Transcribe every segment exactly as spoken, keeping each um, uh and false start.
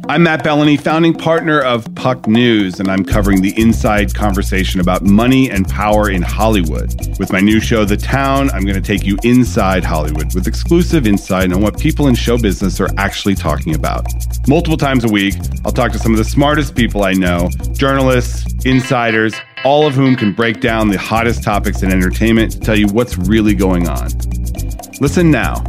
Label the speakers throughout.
Speaker 1: I'm Matt Bellany, founding partner of Puck News, and I'm covering the inside conversation about money and power in Hollywood. With my new show, The Town, I'm going to take you inside Hollywood with exclusive insight on what people in show business are actually talking about. Multiple times a week, I'll talk to some of the smartest people I know, journalists, insiders, all of whom can break down the hottest topics in entertainment to tell you what's really going on. Listen now.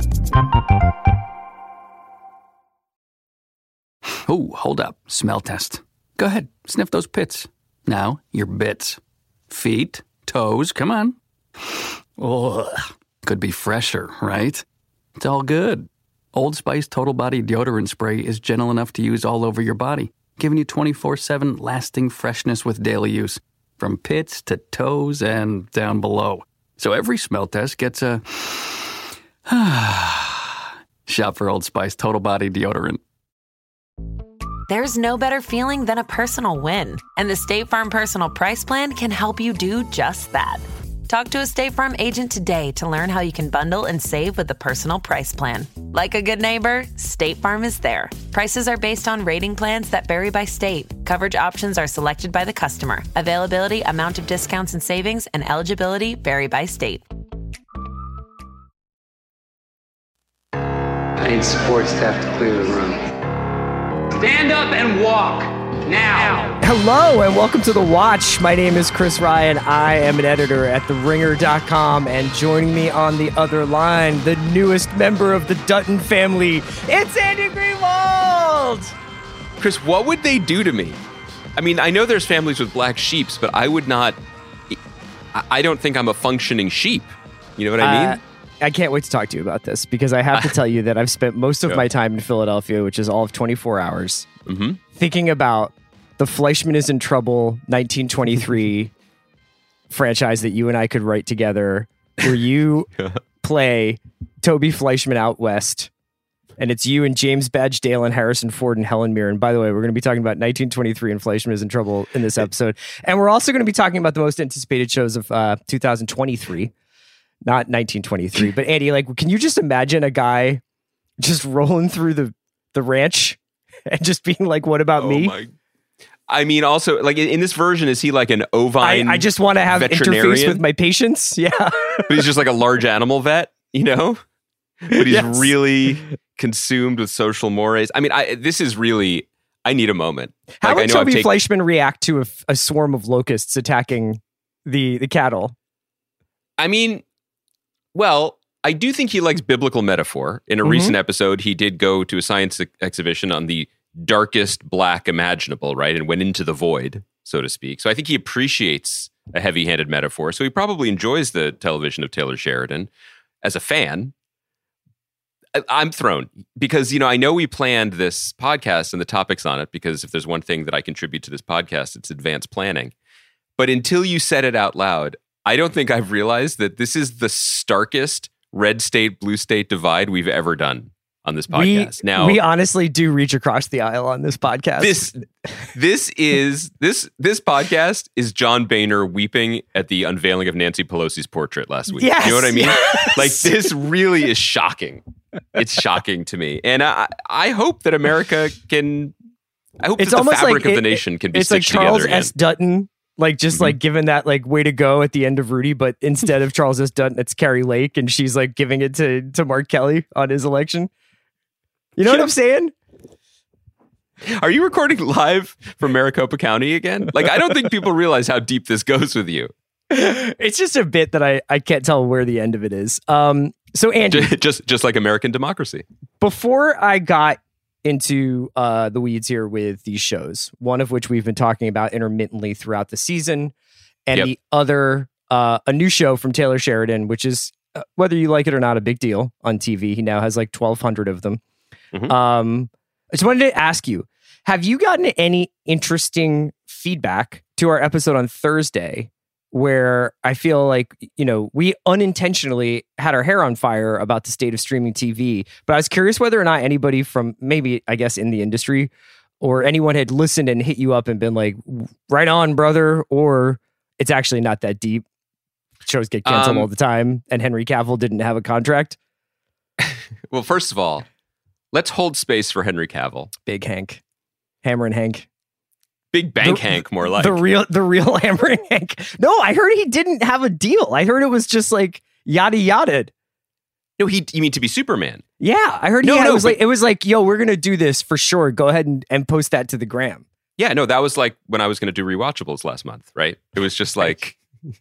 Speaker 2: Oh, hold up. Smell test. Go ahead. Sniff those pits. Now, your bits. Feet, toes, come on. Ugh. Could be fresher, right? It's all good. Old Spice Total Body Deodorant Spray is gentle enough to use all over your body, giving you twenty-four seven lasting freshness with daily use, from pits to toes and down below. So every smell test gets a... Shop for Old Spice Total Body Deodorant.
Speaker 3: There's no better feeling than a personal win, and the State Farm Personal Price Plan can help you do just that. Talk to a State Farm agent today to learn how you can bundle and save with the Personal Price Plan. Like a good neighbor, State Farm is there. Prices are based on rating plans that vary by state. Coverage options are selected by the customer. Availability, amount of discounts and savings, and eligibility vary by state.
Speaker 4: I need support staff to clear the room. Stand up and walk, now.
Speaker 5: Hello and welcome to The Watch. My name is Chris Ryan. I am an editor at the ringer dot com, and joining me on the other line, the newest member of the Dutton family, it's Andy Greenwald!
Speaker 6: Chris, what would they do to me? I mean, I know there's families with black sheeps, but I would not... I don't think I'm a functioning sheep. You know what I mean?
Speaker 5: Uh, I can't wait to talk to you about this, because I have to tell you that I've spent most of
Speaker 6: yeah.
Speaker 5: my time in Philadelphia, which is all of twenty-four hours,
Speaker 6: mm-hmm.
Speaker 5: thinking about the Fleischman is in Trouble nineteen twenty-three franchise that you and I could write together, where you play Toby Fleischman out west, and it's you and James Badge Dale and Harrison Ford and Helen Mirren. By the way, we're going to be talking about nineteen twenty-three and Fleischman is in Trouble in this episode, and we're also going to be talking about the most anticipated shows of uh, two thousand twenty-three. Not nineteen twenty-three, but Andy, like, can you just imagine a guy just rolling through the, the ranch and just being like, what about
Speaker 6: oh
Speaker 5: me?
Speaker 6: My. I mean, also, like, in this version, is he like an ovine
Speaker 5: I, I just want to have interface with my patients. Yeah.
Speaker 6: But he's just like a large animal vet, you know? But he's yes. really consumed with social mores. I mean, I this is really, I need a moment.
Speaker 5: How
Speaker 6: like,
Speaker 5: would
Speaker 6: I know
Speaker 5: Toby
Speaker 6: take-
Speaker 5: Fleischman react to a, a swarm of locusts attacking the, the cattle?
Speaker 6: I mean... Well, I do think he likes biblical metaphor. In a mm-hmm. recent episode, he did go to a science ex- exhibition on the darkest black imaginable, right? And went into the void, so to speak. So I think he appreciates a heavy-handed metaphor. So he probably enjoys the television of Taylor Sheridan. As a fan, I- I'm thrown. Because, you know, I know we planned this podcast and the topics on it, because if there's one thing that I contribute to this podcast, it's advanced planning. But until you said it out loud, I don't think I've realized that this is the starkest red state, blue state divide we've ever done on this podcast.
Speaker 5: We,
Speaker 6: now,
Speaker 5: we honestly do reach across the aisle on this podcast.
Speaker 6: This, this is this this podcast is John Boehner weeping at the unveiling of Nancy Pelosi's portrait last week.
Speaker 5: Yes,
Speaker 6: you know what I mean?
Speaker 5: yes.
Speaker 6: Like, this really is shocking. It's shocking to me, and I I hope that America can. I hope
Speaker 5: it's
Speaker 6: that the
Speaker 5: almost
Speaker 6: fabric
Speaker 5: like
Speaker 6: of the
Speaker 5: it,
Speaker 6: nation can be
Speaker 5: it's like
Speaker 6: stitched
Speaker 5: Charles
Speaker 6: together again.
Speaker 5: S. Dutton. Like, just mm-hmm. like giving that like way to go at the end of Rudy, but instead of Charles S. Dutton, it's Carrie Lake, and she's like giving it to, to Mark Kelly on his election. You know yeah. what I'm saying?
Speaker 6: Are you recording live from Maricopa County again? Like, I don't think people realize how deep this goes with you.
Speaker 5: It's just a bit that I, I can't tell where the end of it is. Um, so Andy,
Speaker 6: just, just just like American democracy.
Speaker 5: Before I got into uh, the weeds here with these shows, one of which we've been talking about intermittently throughout the season, and yep. the other, uh, a new show from Taylor Sheridan, which is, uh, whether you like it or not, a big deal on T V. He now has like twelve hundred of them. Mm-hmm. Um, I just wanted to ask you, have you gotten any interesting feedback to our episode on Thursday, where I feel like, you know, we unintentionally had our hair on fire about the state of streaming T V, but I was curious whether or not anybody from maybe, I guess, in the industry or anyone had listened and hit you up and been like, right on, brother, or it's actually not that deep. Shows get canceled um, all the time, and Henry Cavill didn't have a contract.
Speaker 6: Well, first of all, let's hold space for Henry Cavill.
Speaker 5: Big Hank. Hammer and Hank.
Speaker 6: Big Bank
Speaker 5: the,
Speaker 6: Hank, more like.
Speaker 5: The real the real Hammer and Hank. No, I heard he didn't have a deal. I heard it was just like yada yada.
Speaker 6: No, he you mean to be Superman?
Speaker 5: Yeah, I heard
Speaker 6: no,
Speaker 5: he had,
Speaker 6: no,
Speaker 5: it was
Speaker 6: but,
Speaker 5: like it was like, yo, we're gonna do this for sure. Go ahead and, and post that to the gram.
Speaker 6: Yeah, no, that was like when I was gonna do rewatchables last month, right? It was just like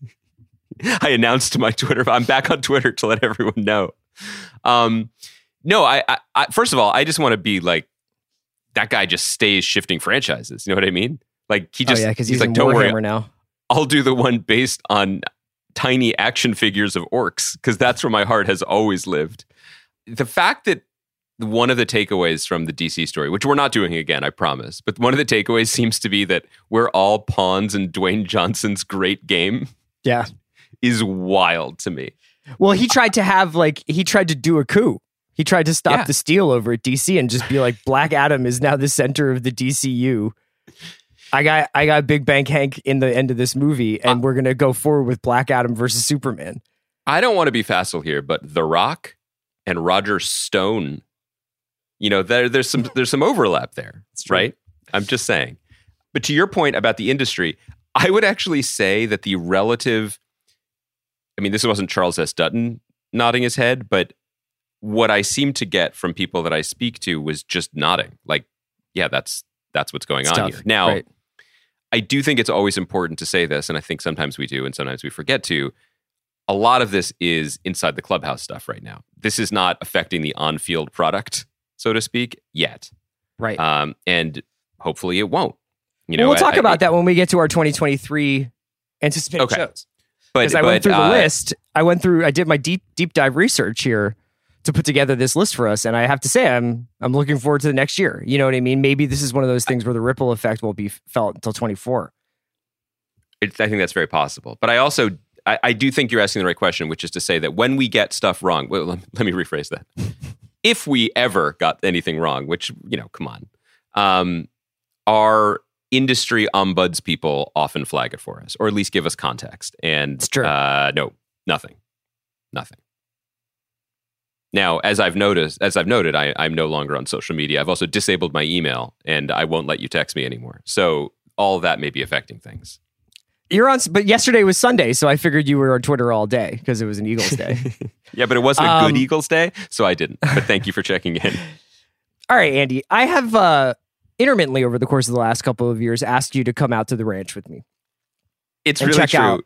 Speaker 6: I announced to my Twitter, I'm back on Twitter to let everyone know. Um, no, I, I, I first of all, I just want to be like, that guy just stays shifting franchises. You know what I mean? Like he just,
Speaker 5: oh, yeah, because
Speaker 6: he's,
Speaker 5: he's
Speaker 6: like,
Speaker 5: in
Speaker 6: don't
Speaker 5: Warhammer
Speaker 6: worry,
Speaker 5: now.
Speaker 6: I'll do the one based on tiny action figures of orcs because that's where my heart has always lived. The fact that one of the takeaways from the D C story, which we're not doing again, I promise, but one of the takeaways seems to be that we're all pawns in Dwayne Johnson's great game.
Speaker 5: Yeah.
Speaker 6: Is wild to me.
Speaker 5: Well, he tried to have like, he tried to do a coup. He tried to stop
Speaker 6: Yeah.
Speaker 5: the steal over at D C and just be like, Black Adam is now the center of the D C U. I got I got Big Bang Hank in the end of this movie, and uh, we're gonna go forward with Black Adam versus Superman.
Speaker 6: I don't want to be facile here, but The Rock and Roger Stone, you know, there, there's some there's some overlap there, right? I'm just saying. But to your point about the industry, I would actually say that the relative, I mean, this wasn't Charles S. Dutton nodding his head, but what I seem to get from people that I speak to was just nodding, like, yeah, that's that's what's going
Speaker 5: Stuff.
Speaker 6: on here. Now,
Speaker 5: right.
Speaker 6: I do think it's always important to say this, and I think sometimes we do and sometimes we forget to. A lot of this is inside the clubhouse stuff right now. This is not affecting the on-field product, so to speak, yet.
Speaker 5: Right.
Speaker 6: Um, and hopefully it won't. You know,
Speaker 5: well, we'll talk
Speaker 6: I,
Speaker 5: about
Speaker 6: I,
Speaker 5: that when we get to our twenty twenty-three anticipated
Speaker 6: okay.
Speaker 5: shows.
Speaker 6: But
Speaker 5: I
Speaker 6: but,
Speaker 5: went through the
Speaker 6: uh,
Speaker 5: list. I went through, I did my deep, deep dive research here to put together this list for us. And I have to say, I'm I'm looking forward to the next year. You know what I mean? Maybe this is one of those things where the ripple effect will be felt until twenty-four.
Speaker 6: It's, I think that's very possible. But I also, I, I do think you're asking the right question, which is to say that when we get stuff wrong, well, let, let me rephrase that. If we ever got anything wrong, which, you know, come on, um, our industry ombuds people often flag it for us, or at least give us context. And
Speaker 5: it's true.
Speaker 6: Uh, no, nothing, nothing. Now, as I've noticed, as I've noted, I, I'm no longer on social media. I've also disabled my email, and I won't let you text me anymore. So all of that may be affecting things.
Speaker 5: You're on, but yesterday was Sunday, so I figured you were on Twitter all day because it was an Eagles day.
Speaker 6: Yeah, but it wasn't a
Speaker 5: um,
Speaker 6: good Eagles day, so I didn't. But thank you for checking in.
Speaker 5: All right, Andy, I have uh, intermittently over the course of the last couple of years asked you to come out to the ranch with me.
Speaker 6: It's
Speaker 5: and
Speaker 6: really
Speaker 5: check
Speaker 6: true.
Speaker 5: Out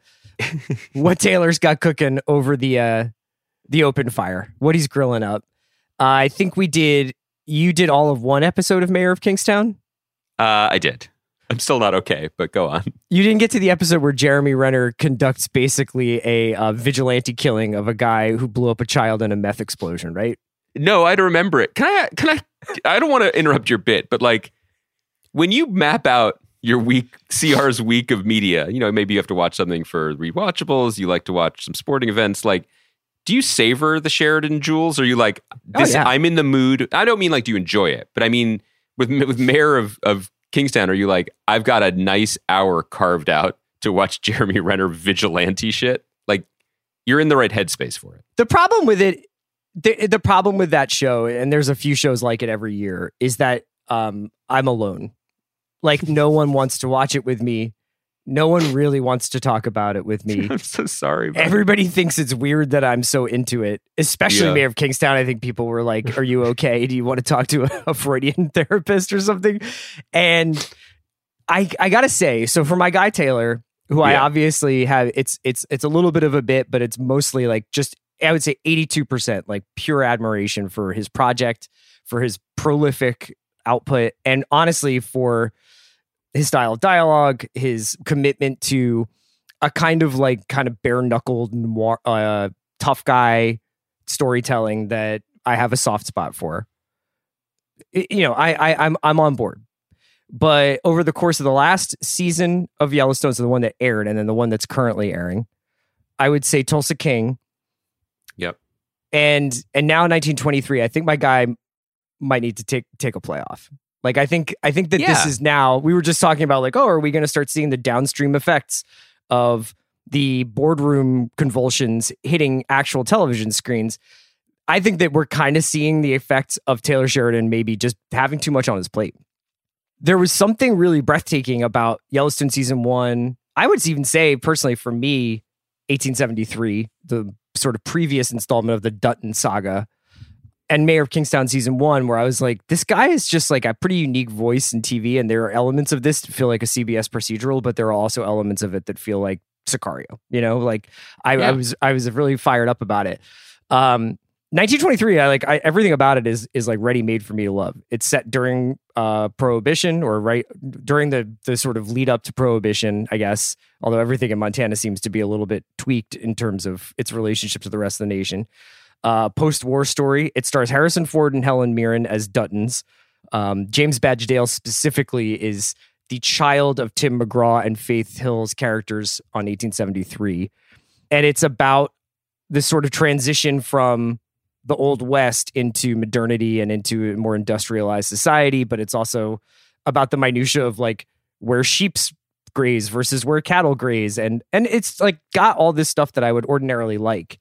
Speaker 5: what Taylor's got cooking over the uh, the open fire, what he's grilling up. Uh, I think we did. You did all of one episode of Mayor of Kingstown.
Speaker 6: Uh, I did. I'm still not okay, but go on.
Speaker 5: You didn't get to the episode where Jeremy Renner conducts basically a uh, vigilante killing of a guy who blew up a child in a meth explosion, right?
Speaker 6: No, I don't remember it. Can I? Can I? I don't want to interrupt your bit, but like when you map out your week, C R's week of media, you know, maybe you have to watch something for rewatchables. You like to watch some sporting events. Like, do you savor the Sheridan Jewels? Or are you like, this?
Speaker 5: Oh, yeah.
Speaker 6: I'm in the mood. I don't mean like, do you enjoy it? But I mean, with with Mayor of of Kingstown, are you like, I've got a nice hour carved out to watch Jeremy Renner vigilante shit? Like, you're in the right headspace for it.
Speaker 5: The problem with it, the, the problem with that show, and there's a few shows like it every year, is that um, I'm alone. Like, no one wants to watch it with me. No one really wants to talk about it with me.
Speaker 6: I'm so sorry. Buddy.
Speaker 5: Everybody thinks it's weird that I'm so into it, especially
Speaker 6: Yeah.
Speaker 5: Mayor of Kingstown. I think people were like, are you okay? Do you want to talk to a, a Freudian therapist or something? And I I got to say, so for my guy, Taylor, who I
Speaker 6: Yeah.
Speaker 5: obviously have, it's it's it's a little bit of a bit, but it's mostly like just, I would say eighty-two percent like pure admiration for his project, for his prolific output, and honestly for his style of dialogue, his commitment to a kind of like kind of bare knuckled noir, uh, tough guy storytelling that I have a soft spot for. It, you know, I, I I'm I'm on board. But over the course of the last season of Yellowstone, so the one that aired and then the one that's currently airing, I would say Tulsa King.
Speaker 6: Yep.
Speaker 5: And and now nineteen twenty-three, I think my guy might need to take take a playoff. Like, I think I think that
Speaker 6: Yeah.
Speaker 5: this is now, we were just talking about like, oh, are we going to start seeing the downstream effects of the boardroom convulsions hitting actual television screens? I think that we're kind of seeing the effects of Taylor Sheridan maybe just having too much on his plate. There was something really breathtaking about Yellowstone season one. I would even say, personally, for me, eighteen seventy-three, the sort of previous installment of the Dutton saga, and Mayor of Kingstown season one, where I was like, this guy is just like a pretty unique voice in T V, and there are elements of this that feel like a C B S procedural, but there are also elements of it that feel like Sicario. You know, like I, yeah. I was I was really fired up about it. Um, nineteen twenty-three, I like I, everything about it is is like ready made for me to love. It's set during uh, Prohibition, or right during the the sort of lead up to Prohibition, I guess. Although everything in Montana seems to be a little bit tweaked in terms of its relationship to the rest of the nation. Uh, post-war story. It stars Harrison Ford and Helen Mirren as Duttons. Um, James Badge Dale specifically is the child of Tim McGraw and Faith Hill's characters on eighteen seventy-three. And it's about this sort of transition from the Old West into modernity and into a more industrialized society, but it's also about the minutia of like where sheep's graze versus where cattle graze. And, and it's like got all this stuff that I would ordinarily like.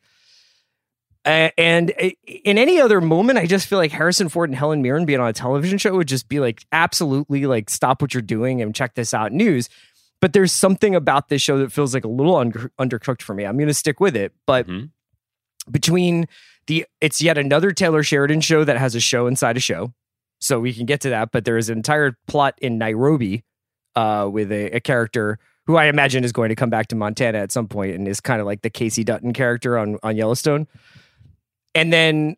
Speaker 5: Uh, and in any other moment, I just feel like Harrison Ford and Helen Mirren being on a television show would just be like, absolutely, like, stop what you're doing and check this out news. But there's something about this show that feels like a little under, undercooked for me. I'm going to stick with it. But mm-hmm. between the, it's yet another Taylor Sheridan show that has a show inside a show. So we can get to that. But there is an entire plot in Nairobi uh, with a, a character who I imagine is going to come back to Montana at some point and is kind of like the Casey Dutton character on, on Yellowstone. And then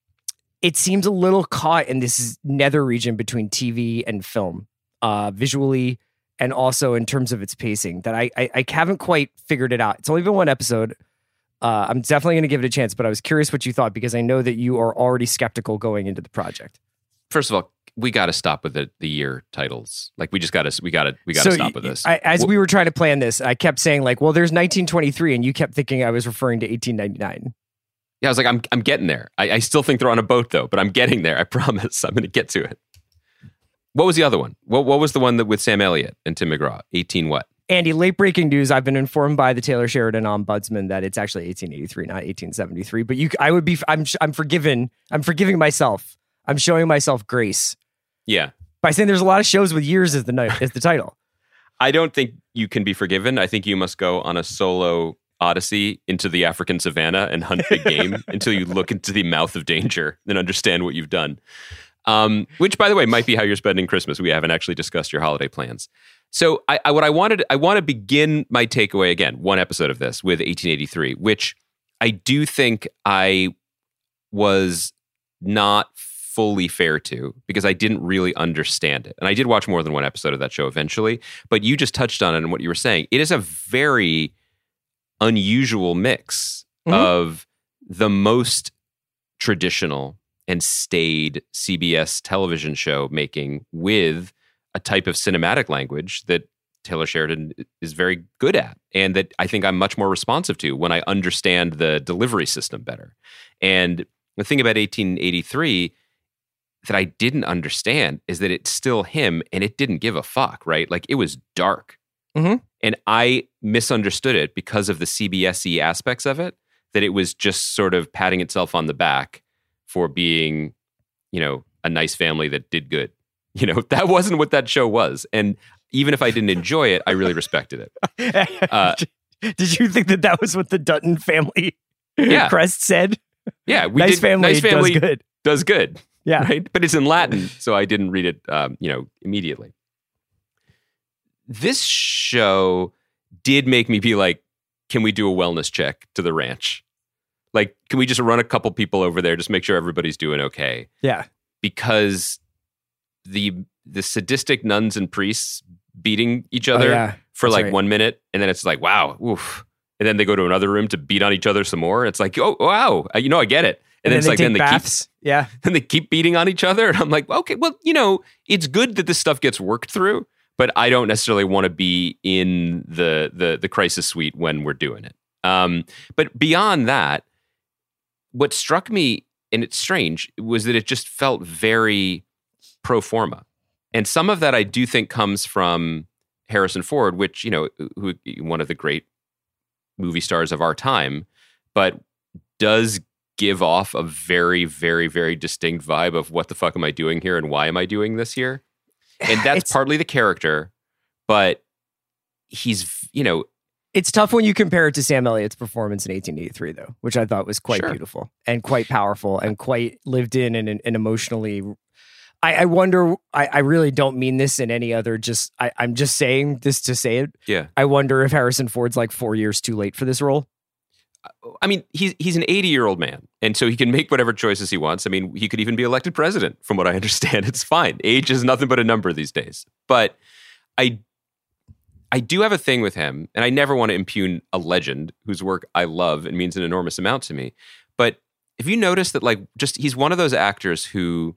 Speaker 5: it seems a little caught in this nether region between T V and film, uh, visually and also in terms of its pacing, that I, I I haven't quite figured it out. It's only been one episode. Uh, I'm definitely going to give it a chance, but I was curious what you thought, because I know that you are already skeptical going into the project.
Speaker 6: First of all, we got to stop with the, the year titles. Like we just got to we got to we got to so stop with this.
Speaker 5: I, as
Speaker 6: well,
Speaker 5: we were trying to plan this, I kept saying like, well, there's nineteen twenty-three, and you kept thinking I was referring to eighteen ninety-nine.
Speaker 6: Yeah, I was like, I'm I'm getting there. I, I still think they're on a boat, though, but I'm getting there. I promise. I'm going to get to it. What was the other one? What What was the one that with Sam Elliott and Tim McGraw? eighteen what?
Speaker 5: Andy, late breaking news. I've been informed by the Taylor Sheridan ombudsman that it's actually eighteen eighty-three, not eighteen seventy-three. But you, I would be. I'm I'm forgiven. I'm forgiving myself. I'm showing myself grace.
Speaker 6: Yeah.
Speaker 5: By saying there's a lot of shows with years as the night as the title.
Speaker 6: I don't think you can be forgiven. I think you must go on a solo odyssey into the African savannah and hunt big game until you look into the mouth of danger and understand what you've done. Um, which, by the way, might be how you're spending Christmas. We haven't actually discussed your holiday plans. So, I, I what I wanted, I want to begin my takeaway again, one episode of this with eighteen eighty-three, which I do think I was not fully fair to, because I didn't really understand it. And I did watch more than one episode of that show eventually, but you just touched on it and what you were saying. It is a very unusual mix mm-hmm. of the most traditional and staid C B S television show making with a type of cinematic language that Taylor Sheridan is very good at, and that I think I'm much more responsive to when I understand the delivery system better. And the thing about eighteen eighty-three that I didn't understand is that it's still him, and it didn't give a fuck, right? Like, it was dark. Mm-hmm. And I misunderstood it because of the C B S-y aspects of it, that it was just sort of patting itself on the back for being, you know, a nice family that did good. You know, that wasn't what that show was. And even if I didn't enjoy it, I really respected it. Uh,
Speaker 5: did you think that that was what the Dutton family
Speaker 6: yeah.
Speaker 5: crest said?
Speaker 6: Yeah. We
Speaker 5: nice
Speaker 6: did,
Speaker 5: family
Speaker 6: nice family
Speaker 5: does good.
Speaker 6: Does good.
Speaker 5: Yeah.
Speaker 6: Right? But it's in Latin, so I didn't read it, um, you know, immediately. This show did make me be like, can we do a wellness check to the ranch? Like, can we just run a couple people over there, just make sure everybody's doing okay?
Speaker 5: Yeah.
Speaker 6: Because the the sadistic nuns and priests beating each other
Speaker 5: oh, yeah.
Speaker 6: for
Speaker 5: That's
Speaker 6: like
Speaker 5: right.
Speaker 6: one minute, and then it's like, wow, oof. And then they go to another room to beat on each other some more. It's like, oh, wow, you know, I get it. And,
Speaker 5: and
Speaker 6: then,
Speaker 5: then
Speaker 6: it's
Speaker 5: they
Speaker 6: like, then
Speaker 5: take
Speaker 6: they
Speaker 5: baths.
Speaker 6: keep,
Speaker 5: yeah.
Speaker 6: then they keep beating on each other. And I'm like, okay, well, you know, it's good that this stuff gets worked through, but I don't necessarily want to be in the the the crisis suite when we're doing it. Um, but beyond that, what struck me, and it's strange, was that it just felt very pro forma. And some of that I do think comes from Harrison Ford, which, you know, who one of the great movie stars of our time, but does give off a very, very, very distinct vibe of what the fuck am I doing here and why am I doing this here? And that's
Speaker 5: It's-
Speaker 6: partly the character, but he's, you know,
Speaker 5: It's tough when you compare it to Sam Elliott's performance in eighteen eighty-three, though, which I thought was quite
Speaker 6: Sure.
Speaker 5: beautiful and quite powerful and quite lived in and, and emotionally. I, I wonder, I, I really don't mean this in any other, just, I, I'm just saying this to say it.
Speaker 6: yeah.
Speaker 5: I wonder if Harrison Ford's like four years too late for this role.
Speaker 6: I mean, he's he's an eighty-year-old man, and so he can make whatever choices he wants. I mean, he could even be elected president, from what I understand. It's fine. Age is nothing but a number these days. But I I do have a thing with him, and I never want to impugn a legend whose work I love and means an enormous amount to me. But if you notice that, like, just he's one of those actors who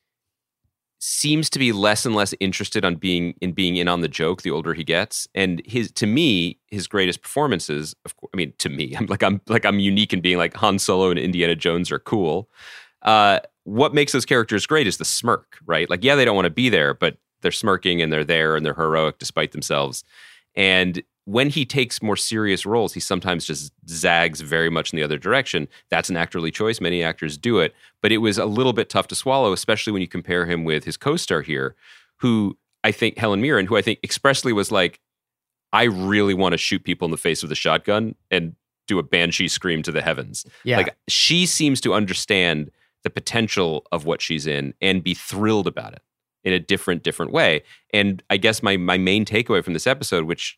Speaker 6: seems to be less and less interested on being in being in on the joke the older he gets. And his, to me, his greatest performances, of course, I mean, to me, I'm like, I'm like, I'm unique in being like Han Solo and Indiana Jones are cool. Uh, what makes those characters great is the smirk, right? Like, yeah, they don't want to be there, but they're smirking and they're there and they're heroic despite themselves. And when he takes more serious roles, he sometimes just zags very much in the other direction. That's an actorly choice. Many actors do it. But it was a little bit tough to swallow, especially when you compare him with his co-star here, who I think, Helen Mirren, who I think expressly was like, I really want to shoot people in the face with a shotgun and do a banshee scream to the heavens.
Speaker 5: Yeah.
Speaker 6: Like, she seems to understand the potential of what she's in and be thrilled about it in a different, different way. And I guess my my main takeaway from this episode, which,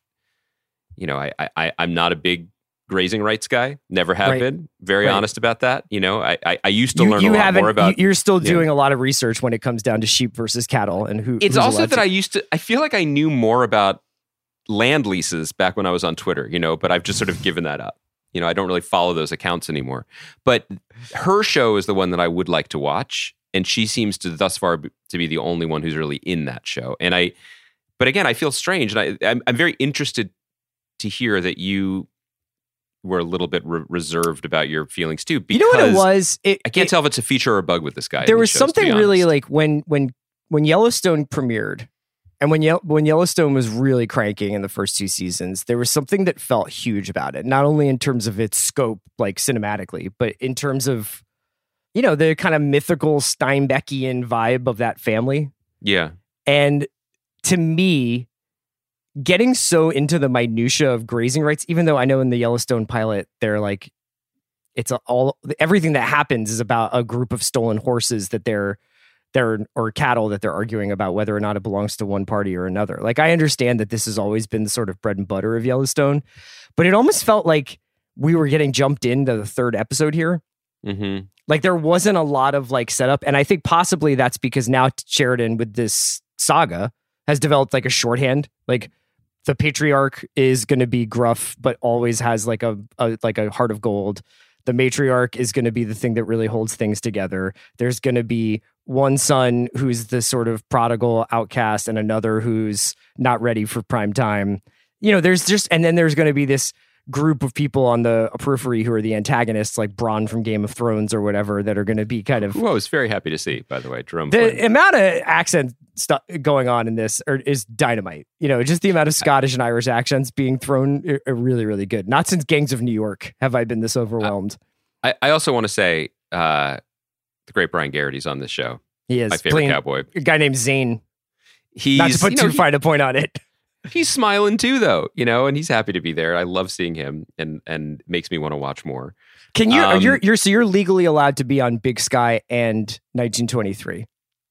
Speaker 6: you know, I, I I'm not a big grazing rights guy, never have
Speaker 5: Right.
Speaker 6: been. Very
Speaker 5: Right.
Speaker 6: honest about that. You know, I I, I used to
Speaker 5: You,
Speaker 6: learn
Speaker 5: you
Speaker 6: a lot
Speaker 5: haven't,
Speaker 6: more about.
Speaker 5: you- you're still
Speaker 6: yeah.
Speaker 5: doing a lot of research when it comes down to sheep versus cattle and who.
Speaker 6: It's
Speaker 5: who's
Speaker 6: also
Speaker 5: allowed
Speaker 6: that
Speaker 5: to-
Speaker 6: I used to. I feel like I knew more about land leases back when I was on Twitter. You know, but I've just sort of given that up. You know, I don't really follow those accounts anymore. But her show is the one that I would like to watch, and she seems to thus far be- to be the only one who's really in that show. And I, but again, I feel strange, and I, I'm, I'm very interested to hear that you were a little bit re- reserved about your feelings too. Because
Speaker 5: You know what it was? It,
Speaker 6: I can't
Speaker 5: it-
Speaker 6: tell if it's a feature or a bug with this guy.
Speaker 5: There
Speaker 6: in
Speaker 5: was
Speaker 6: these shows, to be
Speaker 5: something really
Speaker 6: honest.
Speaker 5: like when when when Yellowstone premiered, and when Ye- when Yellowstone was really cranking in the first two seasons, there was something that felt huge about it. Not only in terms of its scope, like cinematically, but in terms of, you know, the kind of mythical Steinbeckian vibe of that family.
Speaker 6: Yeah.
Speaker 5: And to me, getting so into the minutia of grazing rights, even though I know in the Yellowstone pilot, they're like, it's a, all everything that happens is about a group of stolen horses that they're they're or cattle that they're arguing about whether or not it belongs to one party or another. Like, I understand that this has always been the sort of bread and butter of Yellowstone, but it almost felt like we were getting jumped into the third episode here.
Speaker 6: Mm-hmm.
Speaker 5: Like, there wasn't a lot of like setup, and I think possibly that's because now Sheridan with this saga has developed like a shorthand. Like, the patriarch is going to be gruff, but always has like a, a like a heart of gold. The matriarch is going to be the thing that really holds things together. There's going to be one son who's the sort of prodigal outcast, and another who's not ready for prime time. You know, there's just, and then there's going to be this group of people on the periphery who are the antagonists, like Bronn from Game of Thrones or whatever, that are going to be kind of
Speaker 6: Who I was very happy to see, by the way, Jerome Flynn.
Speaker 5: the amount of accent stuff going on in this are, is dynamite. You know, just the amount of Scottish and Irish accents being thrown are, are really, really good. Not since Gangs of New York have I been this overwhelmed.
Speaker 6: I, I also want to say uh, the great Brian Garrity's on this show.
Speaker 5: He is
Speaker 6: My favorite
Speaker 5: playing
Speaker 6: cowboy.
Speaker 5: a guy named Zane.
Speaker 6: He's
Speaker 5: Not to put
Speaker 6: you know,
Speaker 5: too
Speaker 6: he-
Speaker 5: fine a point on it.
Speaker 6: he's smiling too, though, you know, and he's happy to be there. I love seeing him, and and makes me want to watch more.
Speaker 5: Can you?
Speaker 6: Um,
Speaker 5: you're you're so you're legally allowed to be on Big Sky and nineteen twenty-three.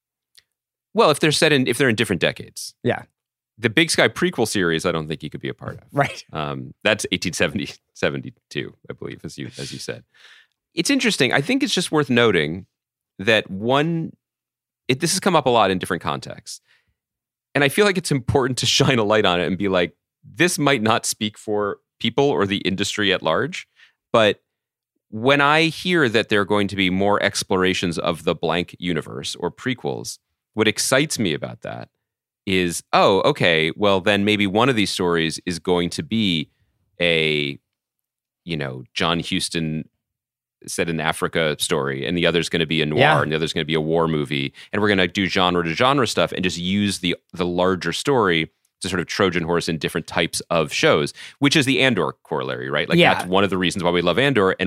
Speaker 6: Well, if they're set in, if they're in different decades,
Speaker 5: Yeah.
Speaker 6: the Big Sky prequel series, I don't think you could be a part of.
Speaker 5: Right.
Speaker 6: Um, that's eighteen seventy, seventy-two, I believe, as you as you said. It's interesting. I think it's just worth noting that one, it, this has come up a lot in different contexts. And I feel like it's important to shine a light on it and be like, this might not speak for people or the industry at large, but when I hear that there are going to be more explorations of the blank universe or prequels, what excites me about that is, oh, okay, well, then maybe one of these stories is going to be a, you know, John Huston set in Africa story, and the other's going to be a noir,
Speaker 5: Yeah.
Speaker 6: and the other's going to be a war movie, and we're going to do genre to genre stuff and just use the the larger story to sort of Trojan horse in different types of shows, which is the Andor corollary, right? Like,
Speaker 5: Yeah.
Speaker 6: that's one of the reasons why we love Andor, and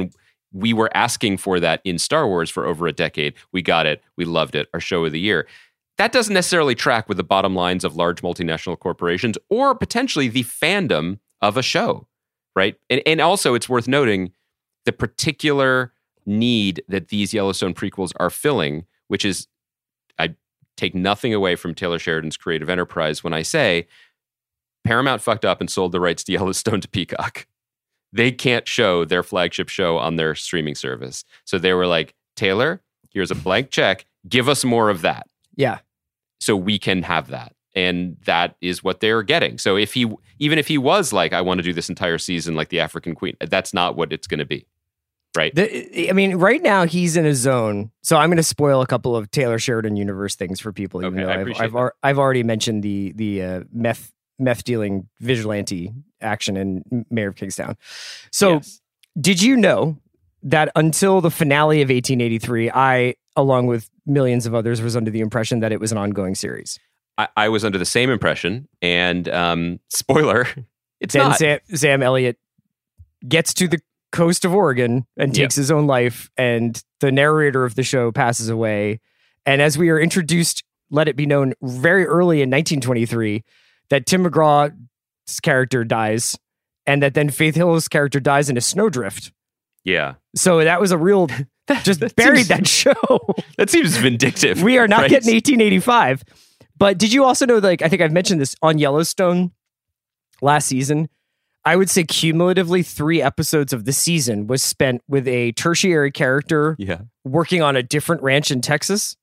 Speaker 6: we were asking for that in Star Wars for over a decade. We got it. We loved it. Our show of the year. That doesn't necessarily track with the bottom lines of large multinational corporations or potentially the fandom of a show, right? And, and also, it's worth noting the particular need that these Yellowstone prequels are filling, which is, I take nothing away from Taylor Sheridan's creative enterprise when I say Paramount fucked up and sold the rights to Yellowstone to Peacock. They can't show their flagship show on their streaming service. So they were like, Taylor, here's a blank check. Give us more of that.
Speaker 5: Yeah.
Speaker 6: So we can have that. And that is what they're getting. So if he, even if he was like, I want to do this entire season like the African Queen, that's not what it's going to be. Right.
Speaker 5: The, I mean, right now he's in a zone. So I'm going to spoil a couple of Taylor Sheridan universe things for people. Even
Speaker 6: okay,
Speaker 5: though
Speaker 6: I
Speaker 5: I've,
Speaker 6: appreciate
Speaker 5: I've,
Speaker 6: that.
Speaker 5: ar- I've already mentioned the, the uh, meth, meth dealing vigilante action in Mayor of Kingstown. So
Speaker 6: Yes.
Speaker 5: Did you know that until the finale of eighteen eighty-three, I, along with millions of others, was under the impression that it was an ongoing series?
Speaker 6: I, I was under the same impression. And um, spoiler, it's
Speaker 5: then
Speaker 6: not.
Speaker 5: Sam, Sam Elliott gets to the coast of Oregon and takes
Speaker 6: Yep.
Speaker 5: his own life, and the narrator of the show passes away. And as we are introduced, let it be known very early in nineteen twenty-three that Tim McGraw's character dies, and that then Faith Hill's character dies in a snowdrift.
Speaker 6: Yeah.
Speaker 5: So that was a real, just
Speaker 6: that
Speaker 5: buried
Speaker 6: seems-
Speaker 5: that show.
Speaker 6: That seems vindictive.
Speaker 5: We are not
Speaker 6: right?
Speaker 5: getting eighteen eighty-five. But did you also know, like, I think I've mentioned this on Yellowstone last season, I would say cumulatively three episodes of the season was spent with a tertiary character
Speaker 6: Yeah.
Speaker 5: working on a different ranch in Texas.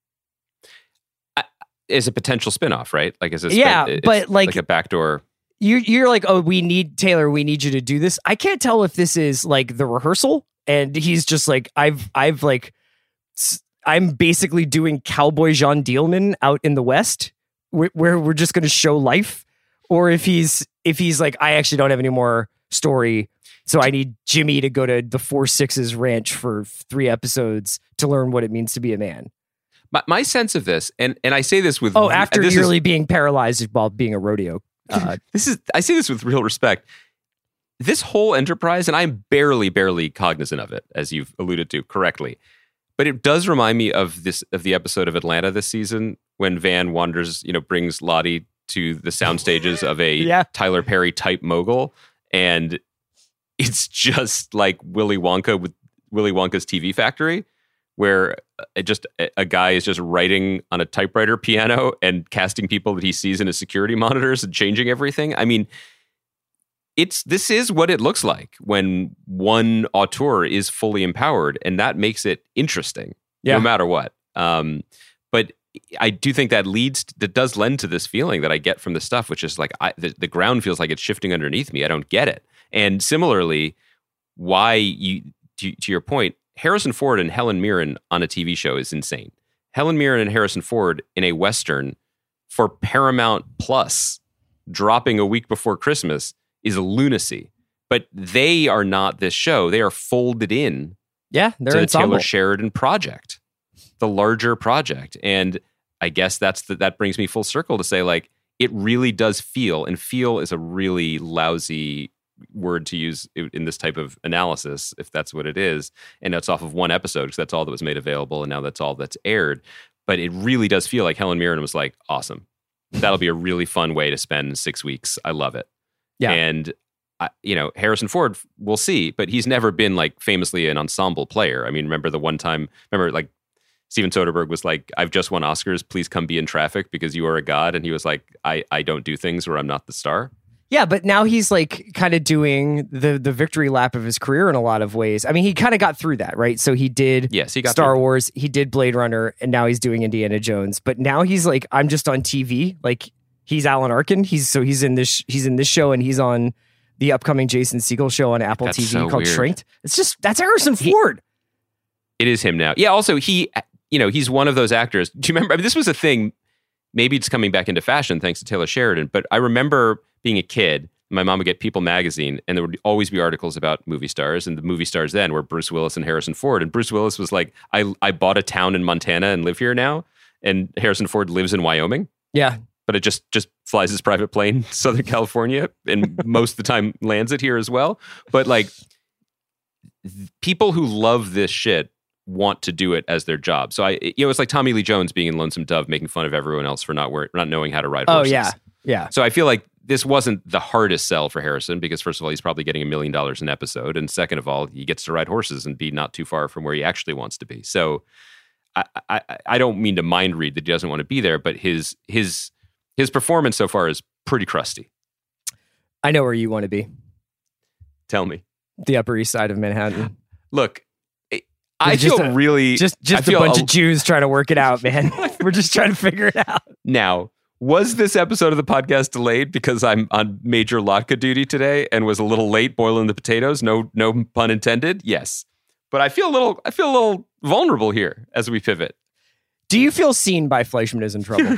Speaker 6: Is a potential spinoff, right? Like, is a
Speaker 5: Yeah,
Speaker 6: it's
Speaker 5: but, like-
Speaker 6: like a backdoor.
Speaker 5: You, you're like, oh, we need Taylor. We need you to do this. I can't tell if this is like the rehearsal, and he's just like, I've, I've like, s- I'm basically doing Cowboy John Dielman out in the West, where, where we're just going to show life, or if he's, if he's like, I actually don't have any more story, so I need Jimmy to go to the Four Sixes Ranch for three episodes to learn what it means to be a man.
Speaker 6: My, my sense of this, and and I say this with
Speaker 5: Oh, after
Speaker 6: this
Speaker 5: nearly
Speaker 6: is,
Speaker 5: being paralyzed while being a rodeo. Uh,
Speaker 6: this is I say this with real respect. This whole enterprise, and I'm barely, barely cognizant of it, as you've alluded to correctly, but it does remind me of this of the episode of Atlanta this season when Van wanders, you know, brings Lottie to the sound stages of a
Speaker 5: Yeah.
Speaker 6: Tyler Perry type mogul, and it's just like Willy Wonka with Willy Wonka's T V Factory, where it just a guy is just writing on a typewriter piano and casting people that he sees in his security monitors and changing everything. I mean, it's this is what it looks like when one auteur is fully empowered, and that makes it interesting,
Speaker 5: Yeah.
Speaker 6: no matter what. Um, but I do think that leads that does lend to this feeling that I get from the stuff, which is like I, the, the ground feels like it's shifting underneath me. I don't get it. And similarly, why you to, to your point, Harrison Ford and Helen Mirren on a T V show is insane. Helen Mirren and Harrison Ford in a Western for Paramount Plus dropping a week before Christmas is lunacy. But they are not this show. They are folded in
Speaker 5: yeah, they're
Speaker 6: to the
Speaker 5: ensemble.
Speaker 6: Taylor Sheridan project, the larger project. And I guess that's the, that brings me full circle to say, like, it really does feel, and feel is a really lousy word to use in this type of analysis, if that's what it is. And that's off of one episode, because that's all that was made available, and now that's all that's aired. But it really does feel like Helen Mirren was like, awesome. That'll be a really fun way to spend six weeks. I love it.
Speaker 5: Yeah.
Speaker 6: And, I, you know, Harrison Ford, we'll see, but he's never been like famously an ensemble player. I mean, remember the one time, remember like Steven Soderbergh was like, I've just won Oscars. Please come be in Traffic because you are a god. And he was like, I, I don't do things where I'm not the star.
Speaker 5: Yeah, but now he's like kind of doing the the victory lap of his career in a lot of ways. I mean, he kind of got through that, right? So he did
Speaker 6: Yes, he got
Speaker 5: Star
Speaker 6: through.
Speaker 5: Wars, he did Blade Runner, and now he's doing Indiana Jones. But now he's like, I'm just on T V. Like he's Alan Arkin. He's so he's in this he's in this show, and he's on the upcoming Jason Segel show on Apple
Speaker 6: That's
Speaker 5: T V
Speaker 6: so
Speaker 5: called
Speaker 6: weird.
Speaker 5: Shrinked. It's just that's Harrison
Speaker 6: He-
Speaker 5: Ford.
Speaker 6: It is him now. Yeah. Also, he, you know, he's one of those actors. Do you remember? I mean, this was a thing. Maybe it's coming back into fashion thanks to Taylor Sheridan. But I remember being a kid. My mom would get People magazine, and there would always be articles about movie stars. And the movie stars then were Bruce Willis and Harrison Ford. And Bruce Willis was like, I, I bought a town in Montana and live here now. And Harrison Ford lives in Wyoming,
Speaker 5: Yeah.
Speaker 6: but it just just flies his private plane to Southern California, and most of the time lands it here as well. But like, th- people who love this shit want to do it as their job. So I, you know, it's like Tommy Lee Jones being in Lonesome Dove, making fun of everyone else for not wearing, not knowing how to ride horses.
Speaker 5: Oh yeah, yeah.
Speaker 6: So I feel like this wasn't the hardest sell for Harrison because first of all, he's probably getting a million dollars an episode, and second of all, he gets to ride horses and be not too far from where he actually wants to be. So I, I, I don't mean to mind read that he doesn't want to be there, but his his his performance so far is pretty crusty.
Speaker 5: I know where you want to be.
Speaker 6: Tell me.
Speaker 5: The Upper East Side of Manhattan.
Speaker 6: Look, I
Speaker 5: just
Speaker 6: feel
Speaker 5: a,
Speaker 6: really
Speaker 5: just just
Speaker 6: I
Speaker 5: a bunch
Speaker 6: a,
Speaker 5: of Jews trying to work it out, man. We're just trying to figure it out.
Speaker 6: Now, was this episode of the podcast delayed because I'm on major Latka duty today and was a little late boiling the potatoes? No, no pun intended. Yes, but I feel a little. I feel a little vulnerable here as we pivot.
Speaker 5: Do you feel seen by Fleischman is in trouble?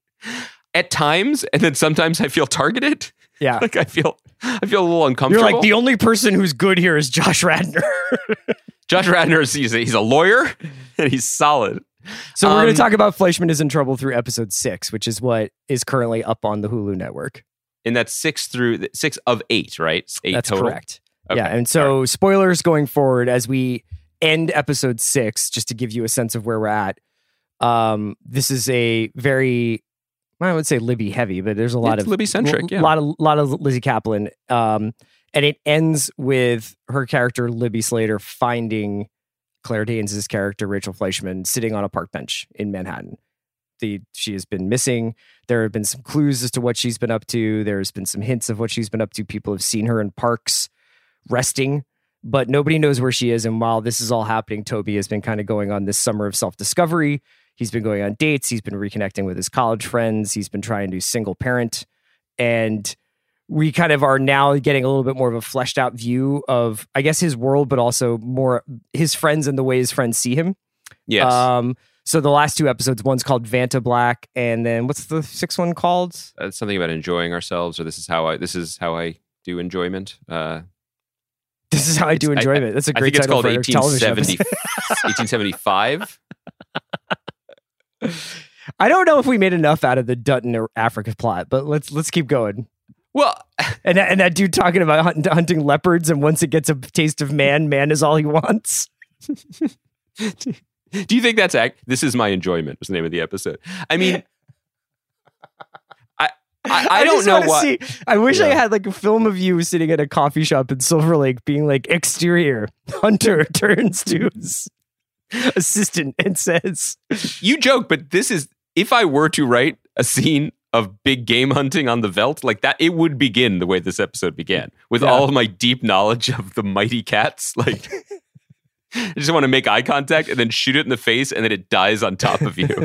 Speaker 6: At times, and then sometimes I feel targeted.
Speaker 5: Yeah,
Speaker 6: like I feel. I feel a little uncomfortable.
Speaker 5: You're like, the only person who's good here is Josh Radnor.
Speaker 6: Josh Radnor is he's a, he's a lawyer and he's solid.
Speaker 5: So we're
Speaker 6: um,
Speaker 5: going to talk about Fleischman is in trouble through episode six, which is what is currently up on the Hulu network.
Speaker 6: And that's six through six of eight, right? Eight
Speaker 5: that's
Speaker 6: total.
Speaker 5: Correct.
Speaker 6: Okay.
Speaker 5: Yeah, and so right. Spoilers going forward as we end episode six, just to give you a sense of where we're at. Um, this is a very, I would say Libby heavy, but there's a lot
Speaker 6: it's
Speaker 5: of
Speaker 6: Libby centric. Yeah,
Speaker 5: a lot of lot of Lizzie Kaplan. Um, and it ends with her character Libby Slater finding Claire Danes' character Rachel Fleischman sitting on a park bench in Manhattan. The she has been missing. There have been some clues as to what she's been up to. There's been some hints of what she's been up to. People have seen her in parks resting, but nobody knows where she is. And while this is all happening, Toby has been kind of going on this summer of self-discovery. He's been going on dates. He's been reconnecting with his college friends. He's been trying to single parent. And we kind of are now getting a little bit more of a fleshed out view of, I guess, his world, but also more his friends and the way his friends see him.
Speaker 6: Yes.
Speaker 5: Um, so the last two episodes, one's called Vanta Black, and then what's the sixth one called?
Speaker 6: Uh, something about enjoying ourselves, or this is how I this is how I do enjoyment. Uh,
Speaker 5: this is how I do enjoyment. That's a great
Speaker 6: I think
Speaker 5: title
Speaker 6: it's called
Speaker 5: for television
Speaker 6: eighteen seventy, eighteen seventy-five.
Speaker 5: I don't know if we made enough out of the Dutton or Africa plot, but let's let's keep going.
Speaker 6: Well,
Speaker 5: and that, and that dude talking about hunting, hunting leopards, and once it gets a taste of man, man is all he wants.
Speaker 6: Do you think that's act? This is my enjoyment was the name of the episode. I mean, I I, I don't know what.
Speaker 5: See, I wish
Speaker 6: yeah.
Speaker 5: I had like a film of you sitting at a coffee shop in Silver Lake, being like, exterior Hunter turns to his assistant and says,
Speaker 6: "You joke, but this is if I were to write a scene of big game hunting on the veldt like that, it would begin the way this episode began with yeah. all of my deep knowledge of the mighty cats, like." I just want to make eye contact and then shoot it in the face and then it dies on top of you.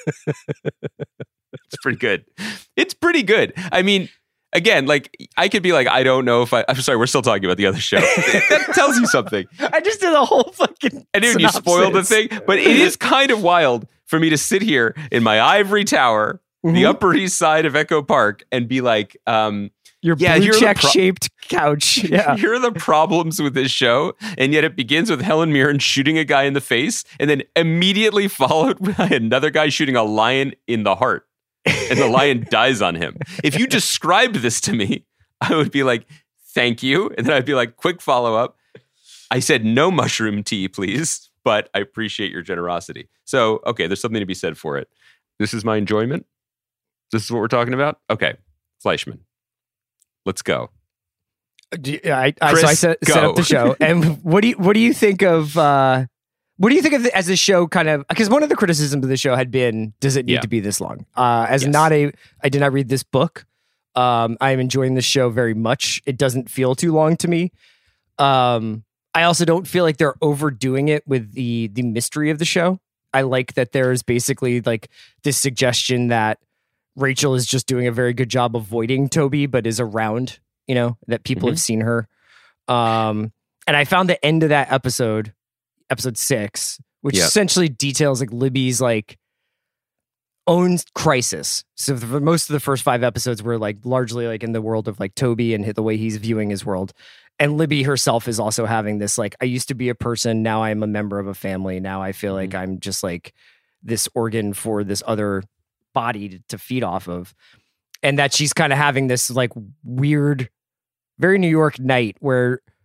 Speaker 6: It's pretty good. It's pretty good. I mean, again, like I could be like, I don't know if I, I'm sorry, we're still talking about the other show. That tells you something.
Speaker 5: I just did a whole fucking
Speaker 6: And then you spoiled the thing, but it is kind of wild for me to sit here in my ivory tower, mm-hmm. the Upper East Side of Echo Park and be like, um,
Speaker 5: Your
Speaker 6: yeah,
Speaker 5: blue check pro- shaped couch. Yeah.
Speaker 6: Here are the problems with this show. And yet it begins with Helen Mirren shooting a guy in the face and then immediately followed by another guy shooting a lion in the heart. And the lion dies on him. If you described this to me, I would be like, thank you. And then I'd be like, quick follow up. I said no mushroom tea, please, but I appreciate your generosity. So, okay, there's something to be said for it. This is my enjoyment. This is what we're talking about. Okay, Fleischman. Let's go.
Speaker 5: I, I,
Speaker 6: Chris,
Speaker 5: so I set, set up the show. And what do you what do you think of uh, what do you think of the, as a show kind of, because one of the criticisms of the show had been, does it need
Speaker 6: yeah.
Speaker 5: to be this long? Uh, as
Speaker 6: yes.
Speaker 5: not a, I did not read this book. Um, I'm enjoying this show very much. It doesn't feel too long to me. Um, I also don't feel like they're overdoing it with the the mystery of the show. I like that there is basically like this suggestion that Rachel is just doing a very good job avoiding Toby, but is around, you know, that people
Speaker 6: mm-hmm.
Speaker 5: have seen her. Um, and I found the end of that episode, episode six, which
Speaker 6: yep.
Speaker 5: essentially details like Libby's like own crisis. So for most of the first five episodes were like largely like in the world of like Toby and the way he's viewing his world. And Libby herself is also having this like, I used to be a person, now I'm a member of a family. Now I feel mm-hmm. like I'm just like this organ for this other body to, to feed off of, and that she's kind of having this like weird, very New York night where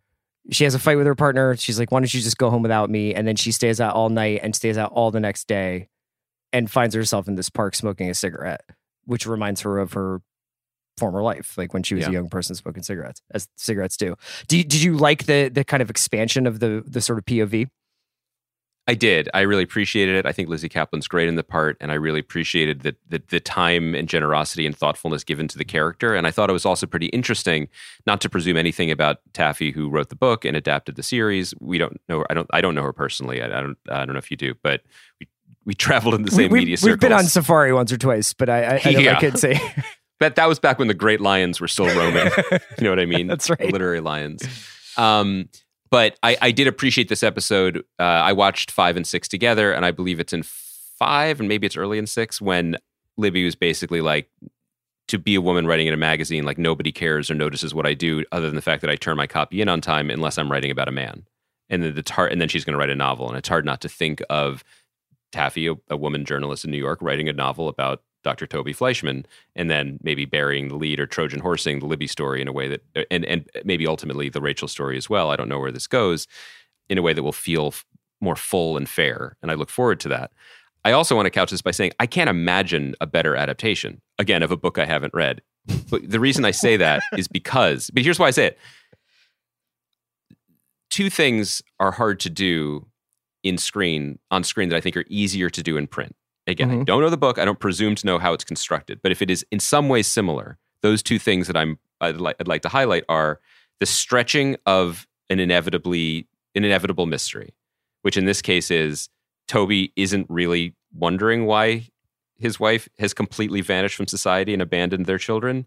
Speaker 5: she has a fight with her partner. She's like, why don't you just go home without me? And then she stays out all night and stays out all the next day and finds herself in this park smoking a cigarette, which reminds her of her former life, like when she was
Speaker 6: Yeah.
Speaker 5: a young person smoking cigarettes, as cigarettes do. Do you, did you like the the kind of expansion of the the sort of P O V?
Speaker 6: I did. I really appreciated it. I think Lizzie Kaplan's great in the part, and I really appreciated the, the the time and generosity and thoughtfulness given to the character. And I thought it was also pretty interesting, not to presume anything about Taffy, who wrote the book and adapted the series. We don't know. I don't. I don't know her personally. I, I don't. I don't know if you do, but we we traveled in the same
Speaker 5: we,
Speaker 6: media
Speaker 5: we've,
Speaker 6: circles.
Speaker 5: We've been on safari once or twice, but I I, I, don't,
Speaker 6: Yeah.
Speaker 5: I could say.
Speaker 6: But that was back when the great lions were still roaming. You know what I mean?
Speaker 5: That's right.
Speaker 6: The literary lions. Um, but I, I did appreciate this episode. Uh, I watched five and six together, and I believe it's in five, and maybe it's early in six, when Libby was basically like, to be a woman writing in a magazine, like nobody cares or notices what I do, other than the fact that I turn my copy in on time, unless I'm writing about a man. And then it's hard, and then she's going to write a novel, and it's hard not to think of Taffy, a, a woman journalist in New York, writing a novel about Doctor Toby Fleischman, and then maybe burying the lead or Trojan horsing the Libby story in a way that, and and maybe ultimately the Rachel story as well. I don't know where this goes, in a way that will feel f- more full and fair, and I look forward to that. I also want to couch this by saying I can't imagine a better adaptation, again, of a book I haven't read. But the reason I say that is because, but here's why I say it. Two things are hard to do in screen, on screen, that I think are easier to do in print. Again,
Speaker 5: Mhm.
Speaker 6: I don't know the book. I don't presume to know how it's constructed. But if it is in some way similar, those two things that I'm I'd like, I'd like to highlight are the stretching of an inevitably an inevitable mystery, which in this case is Toby isn't really wondering why his wife has completely vanished from society and abandoned their children.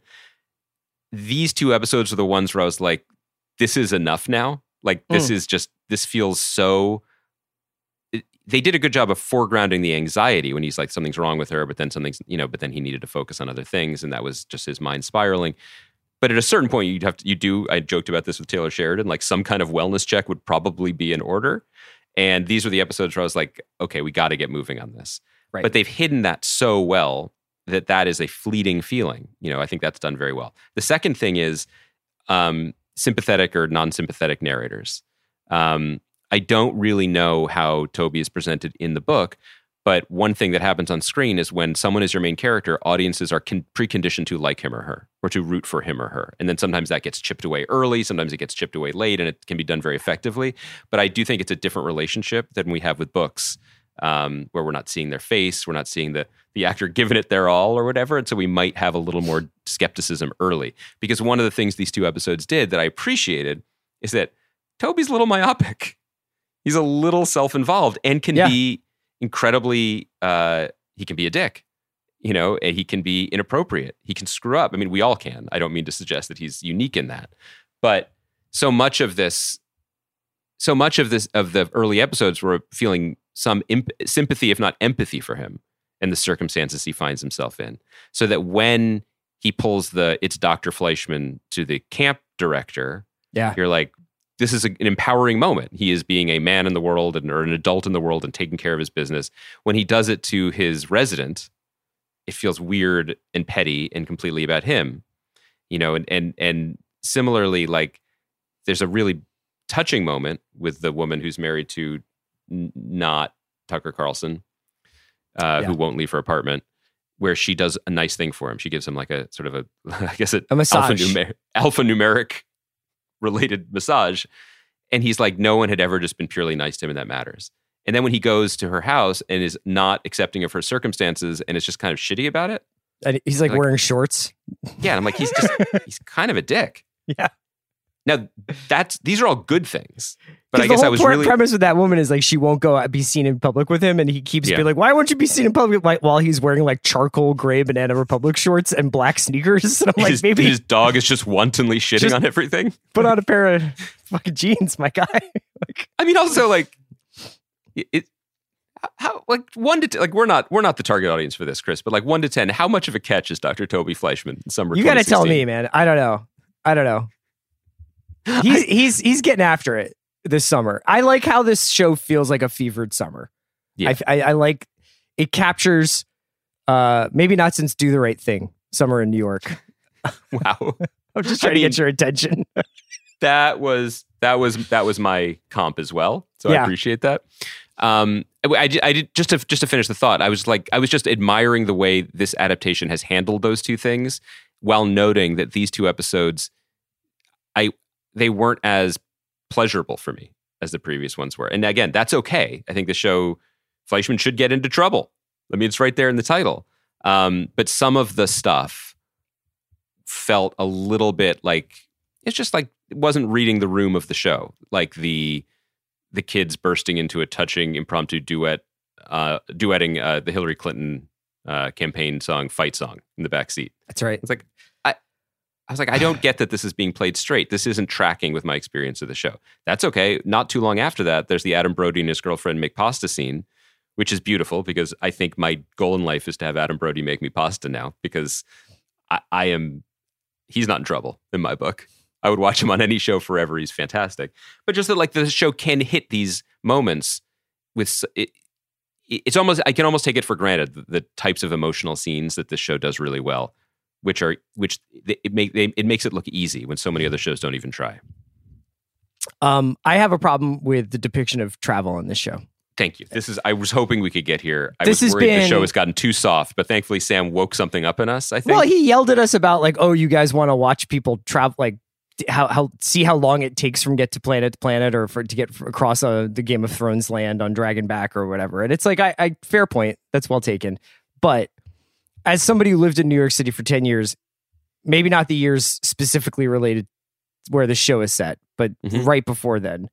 Speaker 6: These two episodes are the ones where I was like, this is enough now. Like, this
Speaker 5: Mm.
Speaker 6: is just, this feels so... It, they did a good job of foregrounding the anxiety when he's like, something's wrong with her, but then something's, you know, but then he needed to focus on other things, and that was just his mind spiraling. But at a certain point, you'd have to, you do, I joked about this with Taylor Sheridan, like some kind of wellness check would probably be in order. And these were the episodes where I was like, okay, we got to get moving on this.
Speaker 5: Right.
Speaker 6: But they've hidden that so well that that is a fleeting feeling. You know, I think that's done very well. The second thing is um, sympathetic or non-sympathetic narrators. Um, I don't really know how Toby is presented in the book, but one thing that happens on screen is when someone is your main character, audiences are con- preconditioned to like him or her, or to root for him or her. And then sometimes that gets chipped away early, sometimes it gets chipped away late, and it can be done very effectively. But I do think it's a different relationship than we have with books, um, where we're not seeing their face, we're not seeing the the actor giving it their all or whatever. And so we might have a little more skepticism early. Because one of the things these two episodes did that I appreciated is that Toby's a little myopic. He's a little self-involved and can
Speaker 5: Yeah.
Speaker 6: be incredibly, uh, he can be a dick, you know, and he can be inappropriate. He can screw up. I mean, we all can. I don't mean to suggest that he's unique in that. But so much of this, so much of this, of the early episodes were feeling some imp- sympathy, if not empathy for him and the circumstances he finds himself in. So that when he pulls the, it's Doctor Fleischman to the camp director,
Speaker 5: Yeah.
Speaker 6: you're like, this is a, an empowering moment. He is being a man in the world and, or an adult in the world and taking care of his business. When he does it to his resident, it feels weird and petty and completely about him, you know, and, and, and similarly, like there's a really touching moment with the woman who's married to n- not Tucker Carlson, uh,
Speaker 5: Yeah.
Speaker 6: who won't leave her apartment, where she does a nice thing for him. She gives him like a sort of a, I guess, a,
Speaker 5: A massage.
Speaker 6: alphanumer- alphanumeric related massage. And he's like, no one had ever just been purely nice to him, and that matters. And then when he goes to her house and is not accepting of her circumstances and is just kind of shitty about it.
Speaker 5: And he's like,
Speaker 6: Like-
Speaker 5: wearing shorts.
Speaker 6: Yeah. And I'm like, he's just, he's kind of a dick.
Speaker 5: Yeah.
Speaker 6: Now that's, these are all good things, but I
Speaker 5: 'Cause
Speaker 6: guess
Speaker 5: the
Speaker 6: I
Speaker 5: whole
Speaker 6: was
Speaker 5: pre-
Speaker 6: really,
Speaker 5: premise with that woman is like she won't go out- be seen in public with him, and he keeps
Speaker 6: Yeah.
Speaker 5: being like, "Why won't you be seen in public?" Like while he's wearing like charcoal gray Banana Republic shorts and black sneakers. And I'm like,
Speaker 6: his,
Speaker 5: maybe
Speaker 6: his dog is just wantonly shitting
Speaker 5: Just-
Speaker 6: on everything.
Speaker 5: put on a pair of fucking jeans, my guy. Like,
Speaker 6: I mean, also like it, it how like one to t- like we're not we're not the target audience for this, Chris, but like one to ten, how much of a catch is Doctor Toby Fleischman in summer?
Speaker 5: you got to tell
Speaker 6: twenty
Speaker 5: me, man. I don't know. I don't know. He's he's he's getting after it this summer. I like how this show feels like a fevered summer.
Speaker 6: Yeah.
Speaker 5: I, I, I like it captures. Uh, maybe not since Do the Right Thing, Summer in New York.
Speaker 6: Wow,
Speaker 5: I'm just
Speaker 6: I
Speaker 5: trying to
Speaker 6: mean-
Speaker 5: get your attention.
Speaker 6: that was That was that was my comp as well. So
Speaker 5: Yeah.
Speaker 6: I appreciate that. Um, I, I, I did just to just to finish the thought. I was like, I was just admiring the way this adaptation has handled those two things, while noting that these two episodes, I they weren't as pleasurable for me as the previous ones were. And again, that's okay. I think the show Fleischman should get into trouble. I mean, it's right there in the title. Um, but some of the stuff felt a little bit like it's just like it wasn't reading the room of the show, like the the kids bursting into a touching impromptu duet, uh, duetting uh, the Hillary Clinton uh, campaign song, "Fight Song" in the backseat.
Speaker 5: That's right.
Speaker 6: It's like I, I was like, I don't get that this is being played straight. This isn't tracking with my experience of the show. That's okay. Not too long after that, there's the Adam Brody and his girlfriend make pasta scene, which is beautiful because I think my goal in life is to have Adam Brody make me pasta now because I, I am, he's not in trouble in my book. I would watch him on any show forever. He's fantastic. But just that like the show can hit these moments with, it, it's almost, I can almost take it for granted, the, the types of emotional scenes that this show does really well, which are, which it, make, they, it makes it look easy when so many other shows don't even try.
Speaker 5: Um, I have a problem with the depiction of travel on this show.
Speaker 6: Thank you. This is. I was hoping we could get here. I
Speaker 5: This
Speaker 6: was
Speaker 5: has
Speaker 6: worried the
Speaker 5: been-
Speaker 6: show has gotten too soft, but thankfully Sam woke something up in us. I think.
Speaker 5: Well, he yelled at us about like, oh, you guys want to watch people travel, like how how see how long it takes from get to planet to planet, or for to get across uh, the Game of Thrones land on Dragonback or whatever. And it's like, I, I fair point. That's well taken. But as somebody who lived in New York City for ten years, maybe not the years specifically related where the show is set, but
Speaker 6: Mhm.
Speaker 5: right before then,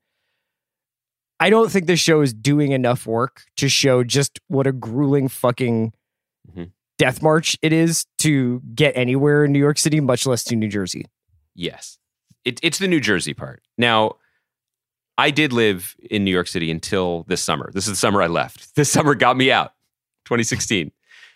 Speaker 5: I don't think the show is doing enough work to show just what a grueling fucking
Speaker 6: Mhm.
Speaker 5: death march it is to get anywhere in New York City, much less to New Jersey.
Speaker 6: Yes, it, it's the New Jersey part. Now, I did live in New York City until this summer. This is the summer I left. This summer got me out, twenty sixteen.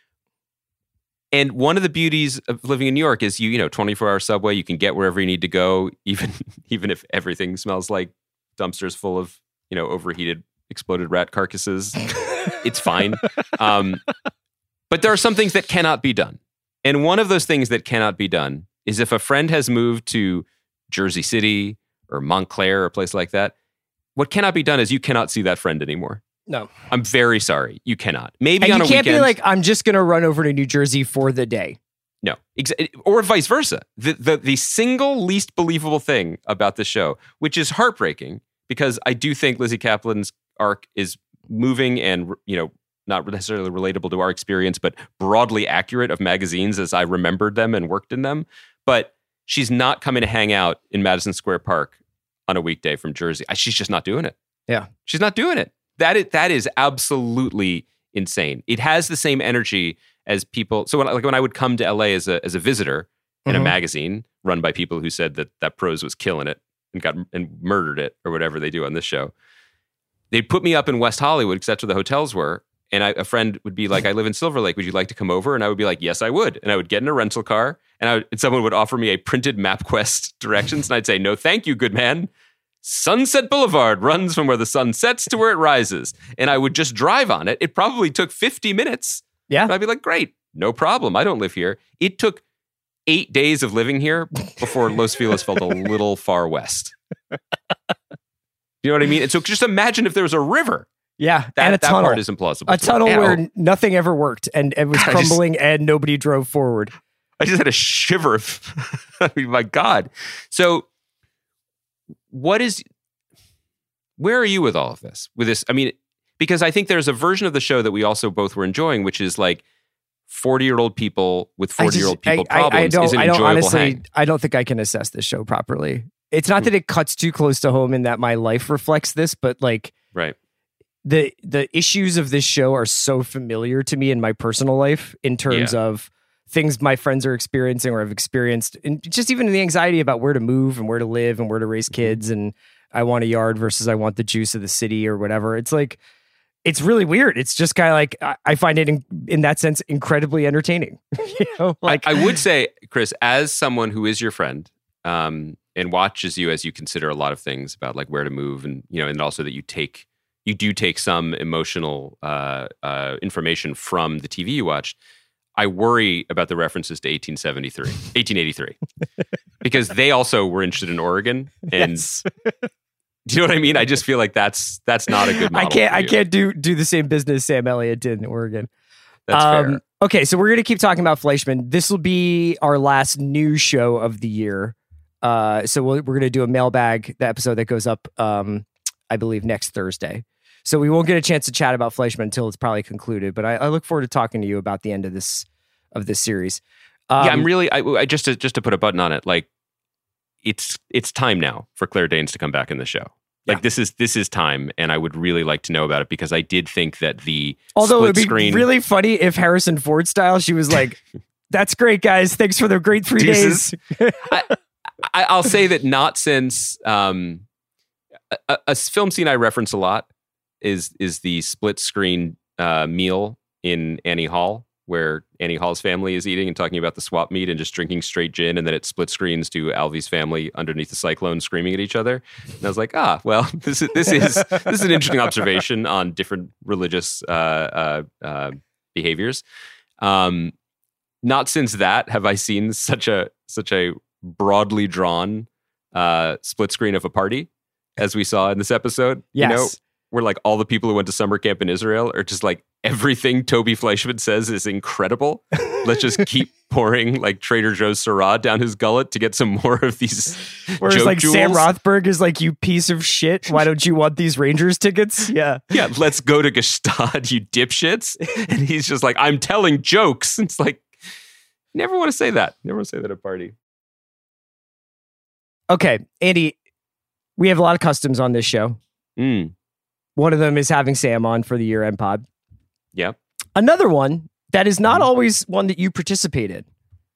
Speaker 6: And one of the beauties of living in New York is you, you know, twenty-four hour subway. You can get wherever you need to go, even even if everything smells like dumpsters full of, you know, overheated, exploded rat carcasses. It's fine. Um, but there are some things that cannot be done. And one of those things that cannot be done is if a friend has moved to Jersey City or Montclair or a place like that, what cannot be done is you cannot see that friend anymore.
Speaker 5: No.
Speaker 6: I'm very sorry. You cannot. Maybe
Speaker 5: And
Speaker 6: on
Speaker 5: you
Speaker 6: a
Speaker 5: can't
Speaker 6: weekend.
Speaker 5: be like, I'm just going to run over to New Jersey for the day.
Speaker 6: No, Ex- or vice versa. The, the the single least believable thing about the show, which is heartbreaking, because I do think Lizzie Kaplan's arc is moving and, you know, not necessarily relatable to our experience, but broadly accurate of magazines as I remembered them and worked in them. But she's not coming to hang out in Madison Square Park on a weekday from Jersey. She's just not doing it.
Speaker 5: Yeah.
Speaker 6: She's not doing it. That is, that is absolutely insane. It has the same energy as people. So when, like when I would come to L A as a as a visitor in
Speaker 5: Mhm.
Speaker 6: a magazine run by people who said that that prose was killing it and got and murdered it or whatever they do on this show, they'd put me up in West Hollywood because that's where the hotels were. And I, a friend would be like, I live in Silver Lake. Would you like to come over? And I would be like, yes, I would. And I would get in a rental car and, I would, and someone would offer me a printed MapQuest directions. And I'd say, no, thank you, good man. Sunset Boulevard runs from where the sun sets to where it rises. And I would just drive on it. It probably took fifty minutes.
Speaker 5: Yeah.
Speaker 6: And I'd be like, great, no problem. I don't live here. It took eight days of living here before Los Feliz felt a little far west. You know what I mean? And so just imagine if there was a river.
Speaker 5: Yeah.
Speaker 6: That,
Speaker 5: and a
Speaker 6: that
Speaker 5: tunnel.
Speaker 6: part is implausible.
Speaker 5: a
Speaker 6: to me.
Speaker 5: tunnel
Speaker 6: Yeah,
Speaker 5: where
Speaker 6: oh,
Speaker 5: nothing ever worked and it was
Speaker 6: God, I just-
Speaker 5: crumbling and nobody drove forward.
Speaker 6: I just had a shiver. Of, I mean, my God. So what is, where are you with all of this? With this, I mean, because I think there's a version of the show that we also both were enjoying, which is like forty-year-old people with
Speaker 5: I just-
Speaker 6: forty-year-old people
Speaker 5: I, I-
Speaker 6: problems
Speaker 5: I don't,
Speaker 6: is an
Speaker 5: I don't
Speaker 6: enjoyable
Speaker 5: honestly,
Speaker 6: hang.
Speaker 5: I don't think I can assess this show properly. It's not that it cuts too close to home and that my life reflects this, but like
Speaker 6: Right.
Speaker 5: the the issues of this show are so familiar to me in my personal life in terms
Speaker 6: Yeah.
Speaker 5: of things my friends are experiencing or have experienced, and just even the anxiety about where to move and where to live and where to raise kids, and I want a yard versus I want the juice of the city or whatever. It's like, it's really weird. It's just kind of like, I, I find it in, in that sense incredibly entertaining. you know, like
Speaker 6: I, I would say, Chris, as someone who is your friend um, and watches you as you consider a lot of things about like where to move, and you know, and also that you take you do take some emotional uh, uh, information from the T V you watched. I worry about the references to eighteen seventy-three, eighteen eighty-three, because they also were interested in Oregon, and
Speaker 5: yes.
Speaker 6: Do you know what I mean? I just feel like that's that's not a good model.
Speaker 5: I can't
Speaker 6: for
Speaker 5: I
Speaker 6: you.
Speaker 5: can't do do the same business Sam Elliott did in Oregon.
Speaker 6: That's
Speaker 5: um,
Speaker 6: fair.
Speaker 5: Okay, so we're going to keep talking about Fleischman. This will be our last news show of the year. Uh, so we'll, we're going to do a mailbag, the episode that goes up, um, I believe, next Thursday. So we won't get a chance to chat about Fleischman until it's probably concluded. But I, I look forward to talking to you about the end of this of this series. Um,
Speaker 6: yeah, I'm really. I, I just to just to put a button on it. Like, it's it's time now for Claire Danes to come back in the show. Like
Speaker 5: Yeah.
Speaker 6: this is this is time, and I would really like to know about it because I did think that the
Speaker 5: Although
Speaker 6: split
Speaker 5: it'd be
Speaker 6: screen
Speaker 5: really funny if Harrison Ford style, she was like, "That's great, guys. Thanks for the great three
Speaker 6: Deuces.
Speaker 5: days."
Speaker 6: I, I, I'll say that not since um, a, a, a film scene I reference a lot is is the split screen uh, meal in Annie Hall, where Annie Hall's family is eating and talking about the swap meat and just drinking straight gin, and then it split screens to Alvy's family underneath the cyclone screaming at each other. And I was like, ah, well, this is this is this is an interesting observation on different religious uh, uh, uh, behaviors. Um, not since that have I seen such a such a broadly drawn uh, split screen of a party as we saw in this episode.
Speaker 5: Yes.
Speaker 6: You know, where like all the people who went to summer camp in Israel are just like, everything Toby Fleischman says is incredible. Let's just keep pouring like Trader Joe's Syrah down his gullet to get some more of these.
Speaker 5: Whereas
Speaker 6: joke
Speaker 5: like
Speaker 6: jewels.
Speaker 5: Sam Rothberg is like, "You piece of shit. Why don't you want these Rangers tickets?" Yeah.
Speaker 6: Yeah, let's go to Gestad, you dipshits. And he's just like, I'm telling jokes. It's like, never want to say that. Never want to say that at a party.
Speaker 5: Okay, Andy, we have a lot of customs on this show.
Speaker 6: Mm,
Speaker 5: One of them is having Sam on for the year-end pod.
Speaker 6: yeah.
Speaker 5: Another one that is not always one that you participated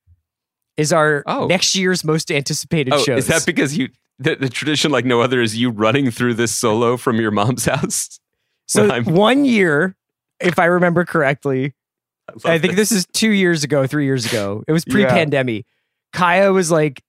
Speaker 5: is our
Speaker 6: Oh.
Speaker 5: next year's most anticipated
Speaker 6: Oh,
Speaker 5: shows.
Speaker 6: is that because you, the, the tradition like no other is you running through this solo from your mom's house?
Speaker 5: so
Speaker 6: when I'm-
Speaker 5: one year, if I remember correctly,
Speaker 6: I, love
Speaker 5: I think this is two years ago, three years ago. It was
Speaker 6: Yeah.
Speaker 5: pre-pandemic. Kaya was like,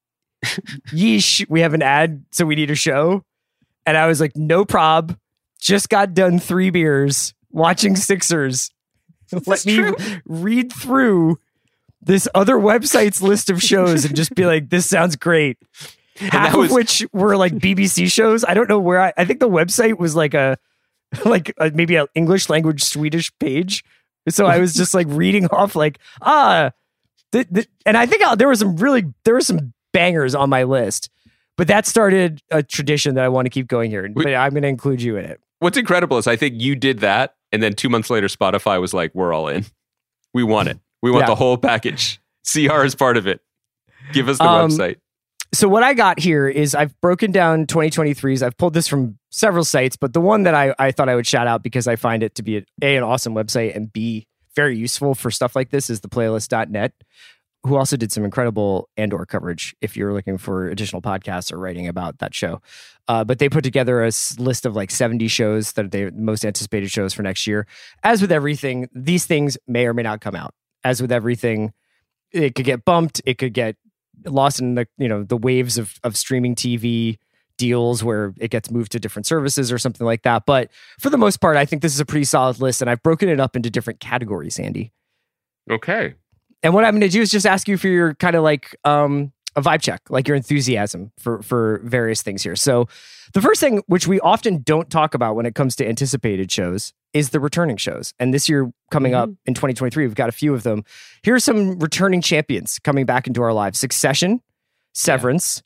Speaker 5: "Yeesh, we have an ad, so we need a show." And I was like, "No prob. Just got done three beers watching Sixers. Let me
Speaker 6: true.
Speaker 5: read through this other website's list of shows and just be like, this sounds great." Half
Speaker 6: that
Speaker 5: of
Speaker 6: was-
Speaker 5: which were like B B C shows. I don't know where I, I think the website was like a, like a, maybe an English language Swedish page. So I was just like reading off like, ah, th- th- and I think I, there was some really, there were some bangers on my list, but that started a tradition that I want to keep going here. But I'm going to include you in it.
Speaker 6: What's incredible is I think you did that, and then two months later, Spotify was like, "We're all in. We want it. We want
Speaker 5: Yeah.
Speaker 6: the whole package. C R is part of it. Give us the
Speaker 5: Um,
Speaker 6: website."
Speaker 5: So what I got here is I've broken down twenty twenty-threes. I've pulled this from several sites, but the one that I, I thought I would shout out because I find it to be a, a an awesome website and B very useful for stuff like this is the playlist dot net, who also did some incredible Andor coverage if you're looking for additional podcasts or writing about that show. Uh, but they put together a s- list of like seventy shows that are the most anticipated shows for next year. As with everything, these things may or may not come out. As with everything, it could get bumped. It could get lost in the, you know, the waves of, of streaming T V deals where it gets moved to different services or something like that. But for the most part, I think this is a pretty solid list, and I've broken it up into different categories, Andy.
Speaker 6: Okay.
Speaker 5: And what I'm going to do is just ask you for your kind of like um, a vibe check, like your enthusiasm for for various things here. So the first thing, which we often don't talk about when it comes to anticipated shows, is the returning shows. And this year coming up in twenty twenty-three, we've got a few of them. Here are some returning champions coming back into our lives: Succession, Severance,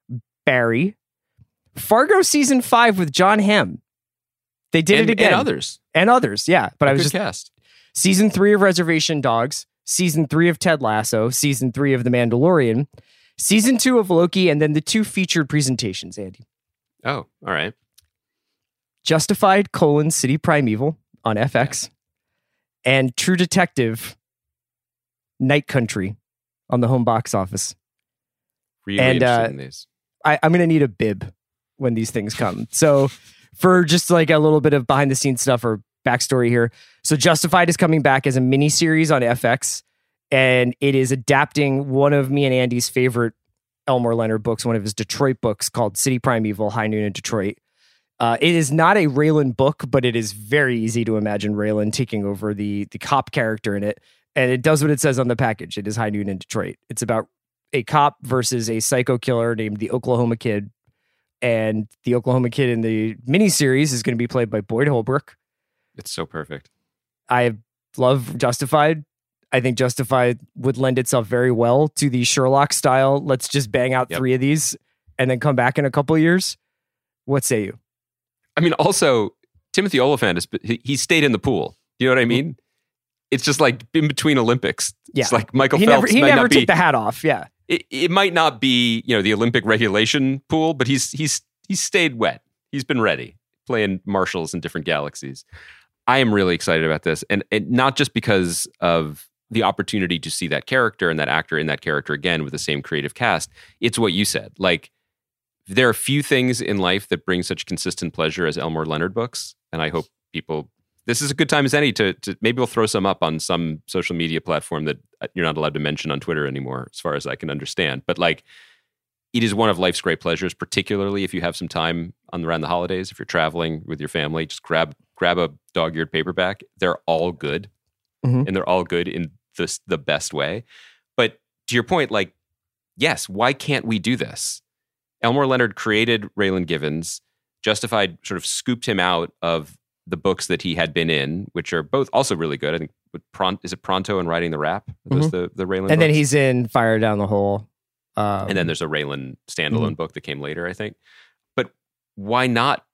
Speaker 5: Barry, Fargo season five with John Hamm. They did
Speaker 6: and,
Speaker 5: it again.
Speaker 6: and others.
Speaker 5: And others, yeah. But I was
Speaker 6: Good
Speaker 5: just
Speaker 6: cast.
Speaker 5: season three of Reservation Dogs, season three of Ted Lasso, season three of The Mandalorian, season two of Loki, and then the two featured presentations, Andy.
Speaker 6: Oh, all right.
Speaker 5: Justified, colon, City Primeval on F X, and True Detective, Night Country on the home box office.
Speaker 6: Really
Speaker 5: And,
Speaker 6: interested
Speaker 5: uh,
Speaker 6: in these.
Speaker 5: I, I'm going to need a bib when these things come. So for just like a little bit of behind the scenes stuff or backstory here. So Justified is coming back as a mini series on F X, and it is adapting one of me and Andy's favorite Elmore Leonard books, one of his Detroit books called City Primeval, High Noon in Detroit. Uh, it is not a Raylan book, but it is very easy to imagine Raylan taking over the, the cop character in it. And it does what it says on the package. It is High Noon in Detroit. It's about a cop versus a psycho killer named the Oklahoma Kid and the Oklahoma Kid in the miniseries is going to be played by Boyd Holbrook.
Speaker 6: It's so perfect.
Speaker 5: I love Justified. I think Justified would lend itself very well to the Sherlock style. Let's just bang out yep. three of these and then come back in a couple of years. What say you?
Speaker 6: I mean, also, Timothy Olyphant, is, he, he stayed in the pool. You know what I mean? It's just like in between Olympics.
Speaker 5: Yeah.
Speaker 6: It's like Michael
Speaker 5: he
Speaker 6: Phelps.
Speaker 5: Never, he
Speaker 6: might
Speaker 5: never
Speaker 6: not
Speaker 5: took
Speaker 6: be,
Speaker 5: the hat off. Yeah.
Speaker 6: It, it might not be, you know, the Olympic regulation pool, but he's he's he's stayed wet. He's been ready, playing marshals in different galaxies. I am really excited about this. And, and not just because of the opportunity to see that character and that actor in that character again with the same creative cast. It's what you said. Like, there are few things in life that bring such consistent pleasure as Elmore Leonard books. And I hope people, this is a good time as any to, to maybe we'll throw some up on some social media platform that you're not allowed to mention on Twitter anymore, as far as I can understand. But like, it is one of life's great pleasures, particularly if you have some time on around the holidays. If you're traveling with your family, just grab grab a dog-eared paperback. They're all good, mm-hmm. and they're all good in the the best way. But to your point, like, yes, why can't we do this? Elmore Leonard created Raylan Givens. Justified sort of scooped him out of the books that he had been in, which are both also really good. I think with Pron- is it Pronto and Writing the Rap? Those mm-hmm. the the Raylan, and
Speaker 5: books? Then he's in Fire Down the Hole. Um,
Speaker 6: and then there's a Raylan standalone mm-hmm. book that came later, I think. But why not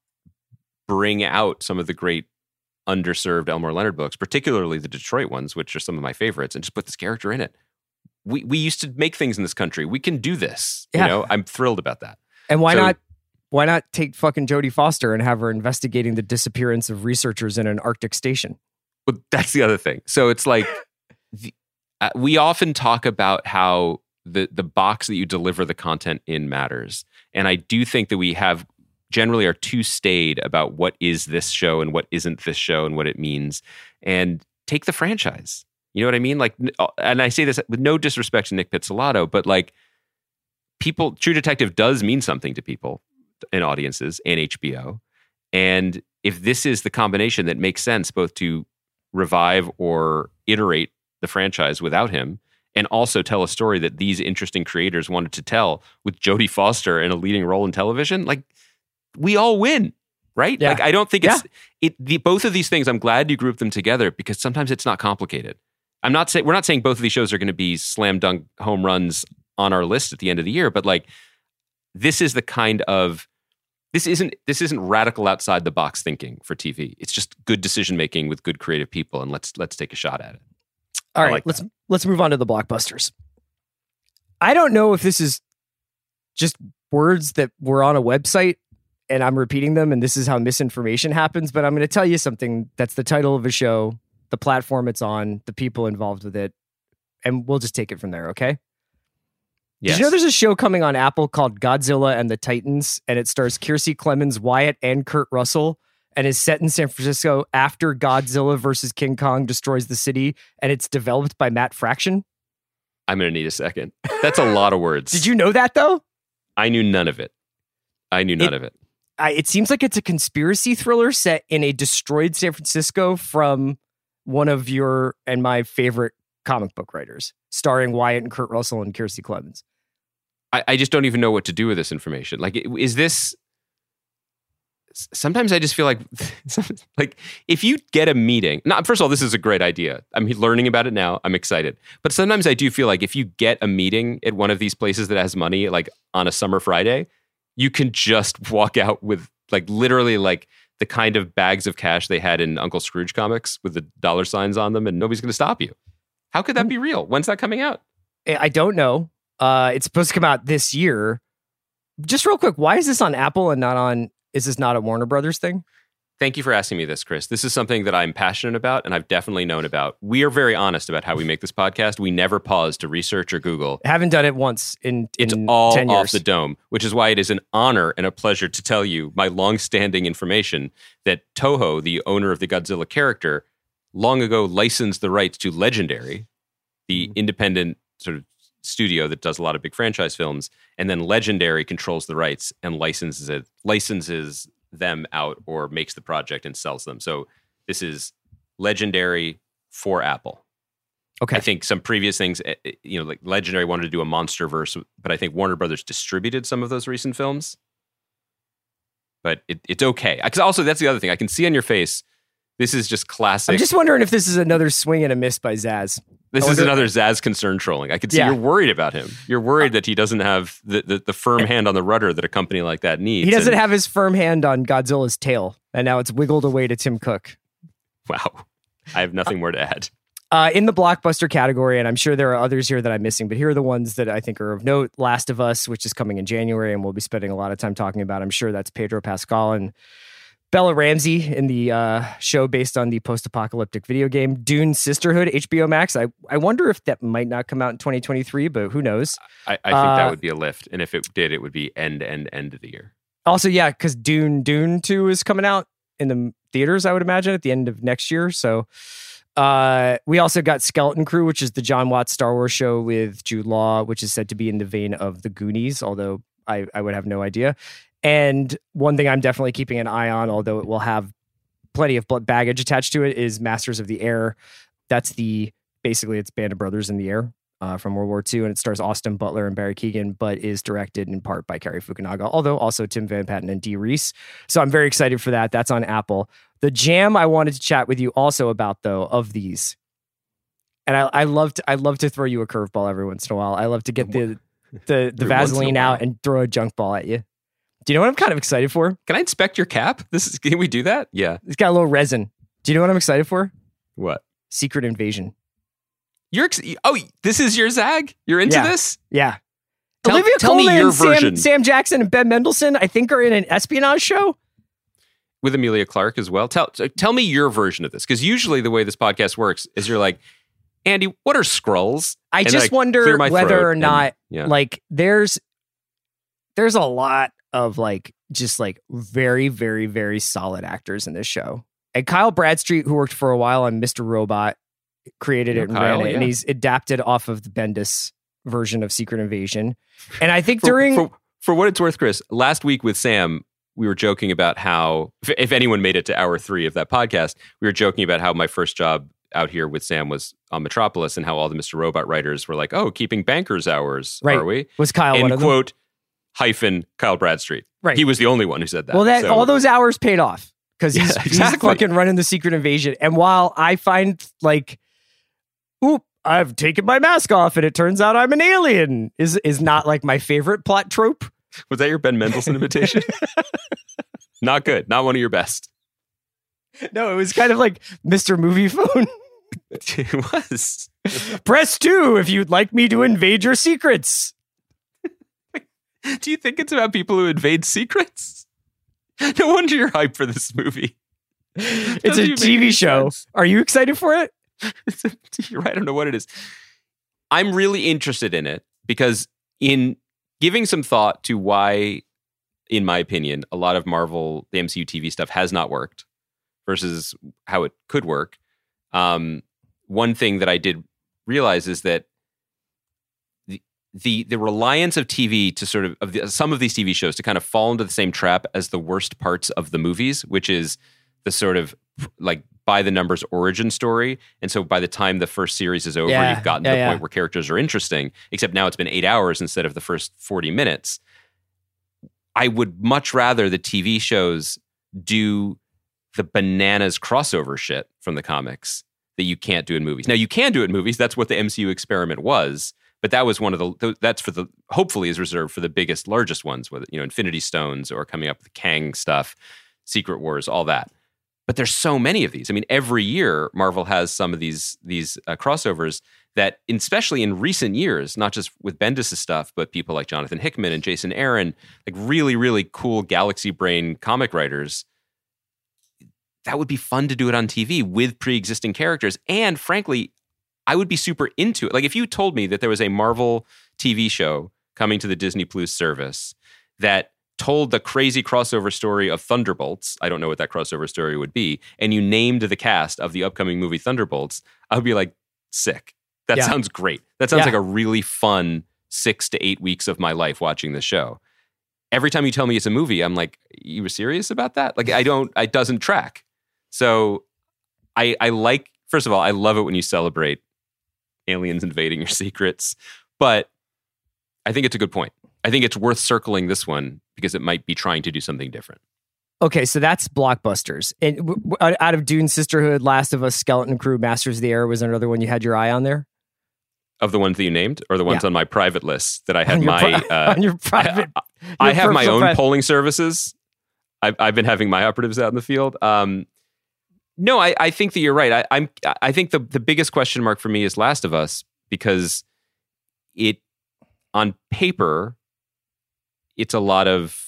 Speaker 6: bring out some of the great underserved Elmore Leonard books, particularly the Detroit ones, which are some of my favorites, and just put this character in it? We we used to make things in this country. We can do this. Yeah. You know, I'm thrilled about that.
Speaker 5: And why so, not? Why not take fucking Jodie Foster and have her investigating the disappearance of researchers in an Arctic station?
Speaker 6: But that's the other thing. So it's like the, uh, we often talk about how the the box that you deliver the content in matters. And I do think that we have generally are too staid about what is this show and what isn't this show and what it means. And take the franchise. You know what I mean? Like, and I say this with no disrespect to Nick Pizzolatto, but like, people, True Detective does mean something to people and audiences and H B O. And if this is the combination that makes sense both to revive or iterate the franchise without him, and also tell a story that these interesting creators wanted to tell with Jodie Foster in a leading role in television, like, we all win, right?
Speaker 5: Yeah.
Speaker 6: Like, I don't think it's
Speaker 5: yeah.
Speaker 6: it. The, both of these things, I'm glad you grouped them together because sometimes it's not complicated. I'm not saying we're not saying both of these shows are going to be slam dunk home runs on our list at the end of the year, but like, this is the kind of this isn't this isn't radical outside the box thinking for T V. It's just good decision making with good creative people, and let's let's take a shot at it.
Speaker 5: All right, like let's that. let's move on to the blockbusters. I don't know if this is just words that were on a website and I'm repeating them, and this is how misinformation happens, but I'm going to tell you something that's the title of a show, the platform it's on, the people involved with it, and we'll just take it from there, okay? Yes. Did you know there's a show coming on Apple called Godzilla and the Titans, and it stars Kiersey Clemons, Wyatt, and Kurt Russell, and is set in San Francisco after Godzilla versus King Kong destroys the city, and it's developed by Matt Fraction?
Speaker 6: I'm going to need a second. That's a lot of words.
Speaker 5: Did you know that, though?
Speaker 6: I knew none of it. I knew none
Speaker 5: it,
Speaker 6: of it.
Speaker 5: I, it seems like it's a conspiracy thriller set in a destroyed San Francisco from one of your and my favorite comic book writers, starring Wyatt and Kurt Russell and Kiersey Clemons.
Speaker 6: I, I just don't even know what to do with this information. Like, is this... Sometimes I just feel like, like if you get a meeting, not, first of all, this is a great idea. I'm learning about it now. I'm excited. But sometimes I do feel like if you get a meeting at one of these places that has money, like on a summer Friday, you can just walk out with like literally like the kind of bags of cash they had in Uncle Scrooge comics with the dollar signs on them, and nobody's going to stop you. How could that be real? When's that coming out?
Speaker 5: I don't know. Uh, it's supposed to come out this year. Just real quick, why is this on Apple and not on... Is this not a Warner Brothers thing?
Speaker 6: Thank you for asking me this, Chris. This is something that I'm passionate about and I've definitely known about. We are very honest about how we make this podcast. We never pause to research or Google.
Speaker 5: I haven't done it once in, in
Speaker 6: It's all
Speaker 5: ten years.
Speaker 6: Off the dome, which is why it is an honor and a pleasure to tell you my long-standing information that Toho, the owner of the Godzilla character, long ago licensed the rights to Legendary, the mm-hmm. independent sort of studio that does a lot of big franchise films, and then Legendary controls the rights and licenses it, licenses them out or makes the project and sells them. So this is Legendary for Apple.
Speaker 5: Okay.
Speaker 6: I think some previous things, you know, like Legendary wanted to do a Monsterverse, but I think Warner Brothers distributed some of those recent films. but it, it's okay. Because also, that's the other thing. I can see on your face, this is just classic.
Speaker 5: I'm just wondering if this is another swing and a miss by Zaz.
Speaker 6: This is another Zaz concern trolling. I can see
Speaker 5: Yeah.
Speaker 6: you're worried about him. You're worried that he doesn't have the, the, the firm hand on the rudder that a company like that needs.
Speaker 5: He doesn't
Speaker 6: And-
Speaker 5: have his firm hand on Godzilla's tail, and now it's wiggled away to Tim Cook.
Speaker 6: Wow. I have nothing more to add.
Speaker 5: Uh, in the blockbuster category, and I'm sure there are others here that I'm missing, but here are the ones that I think are of note. Last of Us, which is coming in January, and we'll be spending a lot of time talking about. I'm sure that's Pedro Pascal and Bella Ramsey in the uh, show based on the post-apocalyptic video game. Dune Sisterhood, H B O Max. I, I wonder if that might not come out in twenty twenty-three, but who knows?
Speaker 6: I, I think
Speaker 5: Uh,
Speaker 6: that would be a lift. And if it did, it would be end, end, end of the year.
Speaker 5: Also, yeah, because Dune Dune two is coming out in the theaters, I would imagine, at the end of next year. So uh, we also got Skeleton Crew, which is the John Watts Star Wars show with Jude Law, which is said to be in the vein of The Goonies, although I, I would have no idea. And one thing I'm definitely keeping an eye on, although it will have plenty of baggage attached to it, is Masters of the Air. That's the, basically it's Band of Brothers in the Air. Uh, from World War Two, and it stars Austin Butler and Barry Keoghan, but is directed in part by Cary Fukunaga, although also Tim Van Patten and Dee Reese. So I'm very excited for that. That's on Apple. The jam I wanted to chat with you also about, though, of these, and I, I love to I love to throw you a curveball every once in a while. I love to get the the, the Vaseline out and throw a junk ball at you. Do you know what I'm kind of excited for?
Speaker 6: Can I inspect your cap? This is, can we do that? Yeah.
Speaker 5: It's got a little resin. Do you know what I'm excited for?
Speaker 6: What?
Speaker 5: Secret Invasion.
Speaker 6: You're ex- oh, this is your Zag? You're into
Speaker 5: Yeah.
Speaker 6: this?
Speaker 5: Yeah.
Speaker 6: Tell-
Speaker 5: Olivia
Speaker 6: tell me
Speaker 5: Colman
Speaker 6: your
Speaker 5: and Sam,
Speaker 6: version.
Speaker 5: Sam Jackson and Ben Mendelsohn, I think, are in an espionage show.
Speaker 6: With Amelia Clark as well. Tell tell me your version of this, because usually the way this podcast works is you're like, Andy, what are Skrulls?
Speaker 5: I
Speaker 6: And
Speaker 5: just
Speaker 6: I
Speaker 5: wonder
Speaker 6: clear my
Speaker 5: whether
Speaker 6: throat
Speaker 5: or
Speaker 6: and-
Speaker 5: not,
Speaker 6: yeah.
Speaker 5: like, there's there's a lot of like just like very, very, very solid actors in this show. And Kyle Bradstreet, who worked for a while on Mister Robot, created
Speaker 6: Yeah,
Speaker 5: it and
Speaker 6: Kyle,
Speaker 5: ran it, and
Speaker 6: yeah.
Speaker 5: he's adapted off of the Bendis version of Secret Invasion. And I think
Speaker 6: for,
Speaker 5: during
Speaker 6: for, for what it's worth, Chris, last week with Sam, we were joking about how, if, if anyone made it to hour three of that podcast, we were joking about how my first job out here with Sam was on Metropolis, and how all the Mister Robot writers were like, oh, keeping bankers hours,
Speaker 5: Right.
Speaker 6: are we?
Speaker 5: was Kyle
Speaker 6: End
Speaker 5: one of them.
Speaker 6: quote, hyphen, Kyle Bradstreet.
Speaker 5: Right.
Speaker 6: He was the only one who said that.
Speaker 5: Well, that
Speaker 6: So-
Speaker 5: all those hours paid off because he's,
Speaker 6: Yeah,
Speaker 5: he's
Speaker 6: exactly.
Speaker 5: fucking running the Secret Invasion. And while I find like, oop, I've taken my mask off and it turns out I'm an alien is is not like my favorite plot trope.
Speaker 6: Was that your Ben Mendelsohn imitation? Not good. Not one of your best.
Speaker 5: No, it was kind of like Mister Movie Phone.
Speaker 6: It was.
Speaker 5: Press two if you'd like me to invade your secrets.
Speaker 6: Do you think it's about people who invade secrets? No wonder you're hyped for this movie.
Speaker 5: It's
Speaker 6: Doesn't
Speaker 5: a
Speaker 6: even make
Speaker 5: T V
Speaker 6: any
Speaker 5: show.
Speaker 6: sense.
Speaker 5: Are you excited for it?
Speaker 6: It's a, you're right. I don't know what it is. I'm really interested in it because in giving some thought to why, in my opinion, a lot of Marvel, the M C U T V stuff has not worked versus how it could work. Um, one thing that I did realize is that the the the reliance of T V to sort of, of the, some of these T V shows to kind of fall into the same trap as the worst parts of the movies, which is the sort of like by the numbers origin story. And so by the time the first series is over,
Speaker 5: Yeah,
Speaker 6: you've gotten to
Speaker 5: yeah,
Speaker 6: the
Speaker 5: yeah.
Speaker 6: point where characters are interesting, except now it's been eight hours instead of the first forty minutes. I would much rather the T V shows do the bananas crossover shit from the comics that you can't do in movies. Now you can do it in movies. That's what the M C U experiment was. But that was one of the, that's for the, hopefully is reserved for the biggest, largest ones, whether, you know, Infinity Stones or coming up with Kang stuff, Secret Wars, all that. But there's so many of these. I mean, every year Marvel has some of these these uh, crossovers that, especially in recent years, not just with Bendis' stuff, but people like Jonathan Hickman and Jason Aaron, like really, really cool galaxy brain comic writers. That would be fun to do it on T V with pre-existing characters. And frankly, I would be super into it. Like if you told me that there was a Marvel T V show coming to the Disney Plus service that told the crazy crossover story of Thunderbolts, I don't know what that crossover story would be, and you named the cast of the upcoming movie Thunderbolts, I would be like, sick. That
Speaker 5: Yeah.
Speaker 6: sounds great. That sounds
Speaker 5: Yeah.
Speaker 6: like a really fun six to eight weeks of my life watching the show. Every time you tell me it's a movie, I'm like, you were serious about that? Like I don't, it doesn't track. So I I like, first of all, I love it when you celebrate aliens invading your secrets, but I think it's a good point. I think it's worth circling this one because it might be trying to do something different.
Speaker 5: Okay, so that's blockbusters. And w- w- out of Dune, Sisterhood, Last of Us, Skeleton Crew, Masters of the Air was another one you had your eye on there?
Speaker 6: Of the ones that you named, or the ones
Speaker 5: Yeah.
Speaker 6: on my private list that I had
Speaker 5: On your
Speaker 6: my
Speaker 5: pri-
Speaker 6: uh,
Speaker 5: on your private.
Speaker 6: I, I
Speaker 5: your
Speaker 6: have my
Speaker 5: personal
Speaker 6: own
Speaker 5: pri-
Speaker 6: polling services. I've, I've been having my operatives out in the field. Um, no, I, I think that you're right. I, I'm. I think the the biggest question mark for me is Last of Us, because it on paper, it's a lot of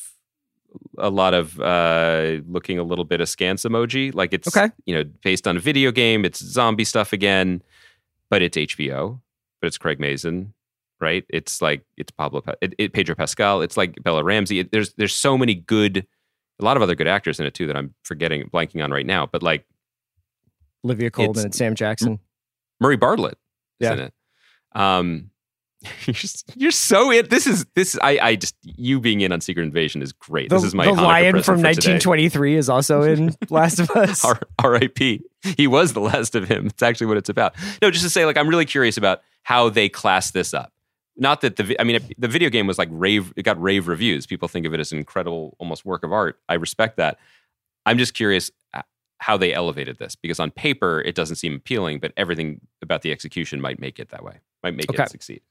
Speaker 6: a lot of uh, looking a little bit askance emoji. Like it's
Speaker 5: Okay.
Speaker 6: you know based on a video game. It's zombie stuff again, but it's H B O. But it's Craig Mazin, right? It's like it's Pablo, it, it, Pedro Pascal. It's like Bella Ramsey. It, there's there's so many good, a lot of other good actors in it too that I'm forgetting, blanking on right now. But like
Speaker 5: Olivia Colman
Speaker 6: it's-
Speaker 5: and Sam Jackson.
Speaker 6: Murray Bartlett is
Speaker 5: Yeah.
Speaker 6: in it. Um, you're, just, you're so in. This is this. I I just you being in on Secret Invasion is great.
Speaker 5: The,
Speaker 6: this is my
Speaker 5: the
Speaker 6: Hanukkah
Speaker 5: Lion
Speaker 6: present
Speaker 5: from
Speaker 6: for today.
Speaker 5: nineteen twenty-three is also in Last of Us.
Speaker 6: R I P He was the last of him. It's actually what it's about. No, just to say, like, I'm really curious about how they class this up. Not that the, vi- I mean, it, the video game was like rave, it got rave reviews. People think of it as an incredible, almost work of art. I respect that. I'm just curious how they elevated this, because on paper, it doesn't seem appealing, but everything about the execution might make it that way, might make
Speaker 5: Okay.
Speaker 6: it succeed.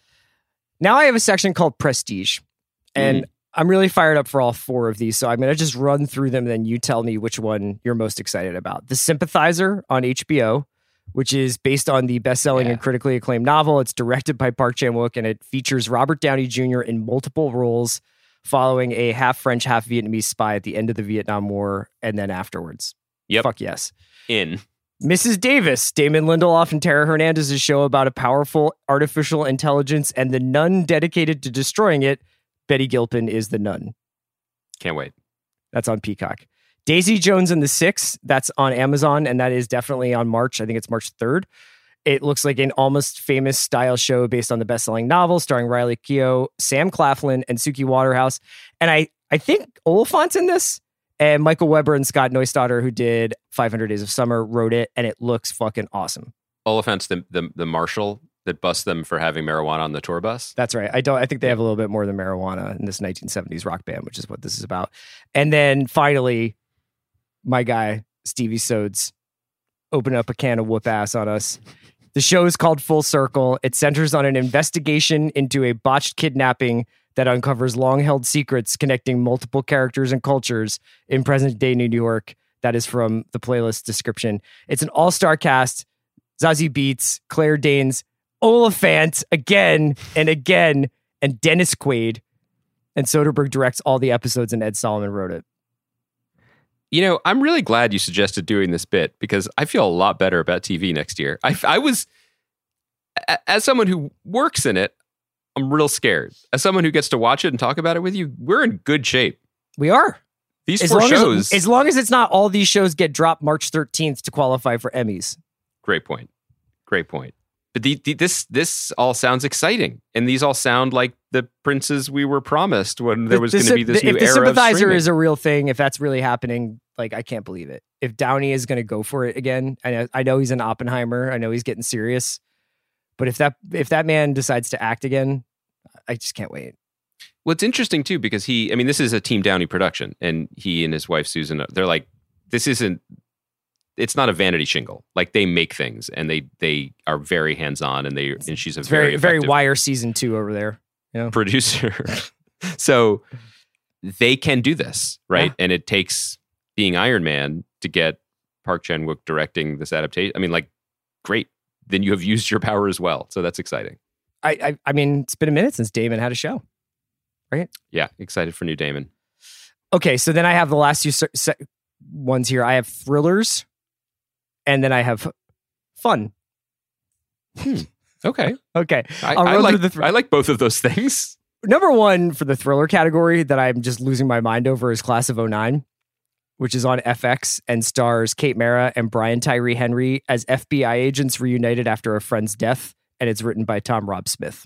Speaker 5: Now I have a section called Prestige, and
Speaker 6: Mm.
Speaker 5: I'm really fired up for all four of these. So I'm going to just run through them, and then you tell me which one you're most excited about. The Sympathizer on H B O, which is based on the best-selling
Speaker 6: Yeah.
Speaker 5: and critically acclaimed novel. It's directed by Park Chan-wook, and it features Robert Downey Junior in multiple roles, following a half French, half Vietnamese spy at the end of the Vietnam War, and then afterwards.
Speaker 6: Yep.
Speaker 5: Fuck yes.
Speaker 6: In.
Speaker 5: Missus Davis, Damon Lindelof and Tara Hernandez's show about a powerful artificial intelligence and the nun dedicated to destroying it. Betty Gilpin is the nun.
Speaker 6: Can't wait.
Speaker 5: That's on Peacock. Daisy Jones and the Six, that's on Amazon, and that is definitely on March. I think it's March third. It looks like an Almost Famous style show based on the best-selling novel starring Riley Keough, Sam Claflin, and Suki Waterhouse. And I, I think Oliphant's in this. And Michael Weber and Scott Neustadter, who did five hundred Days of Summer, wrote it, and it looks fucking awesome.
Speaker 6: Oliphant's the, the, the marshal that busts them for having marijuana on the tour bus.
Speaker 5: That's right. I don't. I think they have a little bit more than marijuana in this nineteen seventies rock band, which is what this is about. And then finally, my guy Stevie Sodes opened up a can of whoop ass on us. The show is called Full Circle. It centers on an investigation into a botched kidnapping that uncovers long-held secrets connecting multiple characters and cultures in present-day New York. That is from the playlist description. It's an all-star cast: Zazie Beetz, Claire Danes, Oliphant again and again, and Dennis Quaid. And Soderbergh directs all the episodes, and Ed Solomon wrote it.
Speaker 6: You know, I'm really glad you suggested doing this bit, because I feel a lot better about T V next year. I, I was, a- as someone who works in it, I'm real scared. As someone who gets to watch it and talk about it with you, we're in good shape.
Speaker 5: We are.
Speaker 6: These
Speaker 5: As
Speaker 6: four
Speaker 5: long
Speaker 6: shows.
Speaker 5: as, as long as it's not all these shows get dropped March thirteenth to qualify for Emmys.
Speaker 6: Great point. Great point. But the, the, this this all sounds exciting, and these all sound like the princes we were promised when there was
Speaker 5: The-
Speaker 6: going
Speaker 5: the
Speaker 6: to be this
Speaker 5: sym-
Speaker 6: new
Speaker 5: if the
Speaker 6: era of
Speaker 5: sympathizer
Speaker 6: streaming.
Speaker 5: is a real thing, if that's really happening, like I can't believe it. If Downey is going to go for it again, I know, I know he's an Oppenheimer. I know he's getting serious, but if that if that man decides to act again, I just can't wait.
Speaker 6: Well, it's interesting too, because he, I mean, this is a Team Downey production, and he and his wife Susan, they're like, this isn't, it's not a vanity shingle. Like, they make things, and they they are very hands on, and they and she's a
Speaker 5: It's very
Speaker 6: very
Speaker 5: very
Speaker 6: effective
Speaker 5: Wire season two over there. You know?
Speaker 6: producer. So they can do this, right?
Speaker 5: Yeah.
Speaker 6: And it takes being Iron Man to get Park Chan-wook directing this adaptation. I mean, like, great. Then you have used your power as well. So that's exciting.
Speaker 5: I, I I mean, it's been a minute since Damon had a show.
Speaker 6: Yeah, excited for new Damon.
Speaker 5: Okay, so then I have the last few se- se- ones here. I have thrillers, and then I have fun.
Speaker 6: Okay.
Speaker 5: Okay,
Speaker 6: I,
Speaker 5: I'll
Speaker 6: I
Speaker 5: run
Speaker 6: like,
Speaker 5: through the thr-
Speaker 6: I like both of those things.
Speaker 5: Number one for the thriller category that I'm just losing my mind over is Class of oh nine, which is on F X and stars Kate Mara and Brian Tyree Henry as F B I agents reunited after a friend's death, and it's written by Tom Rob Smith.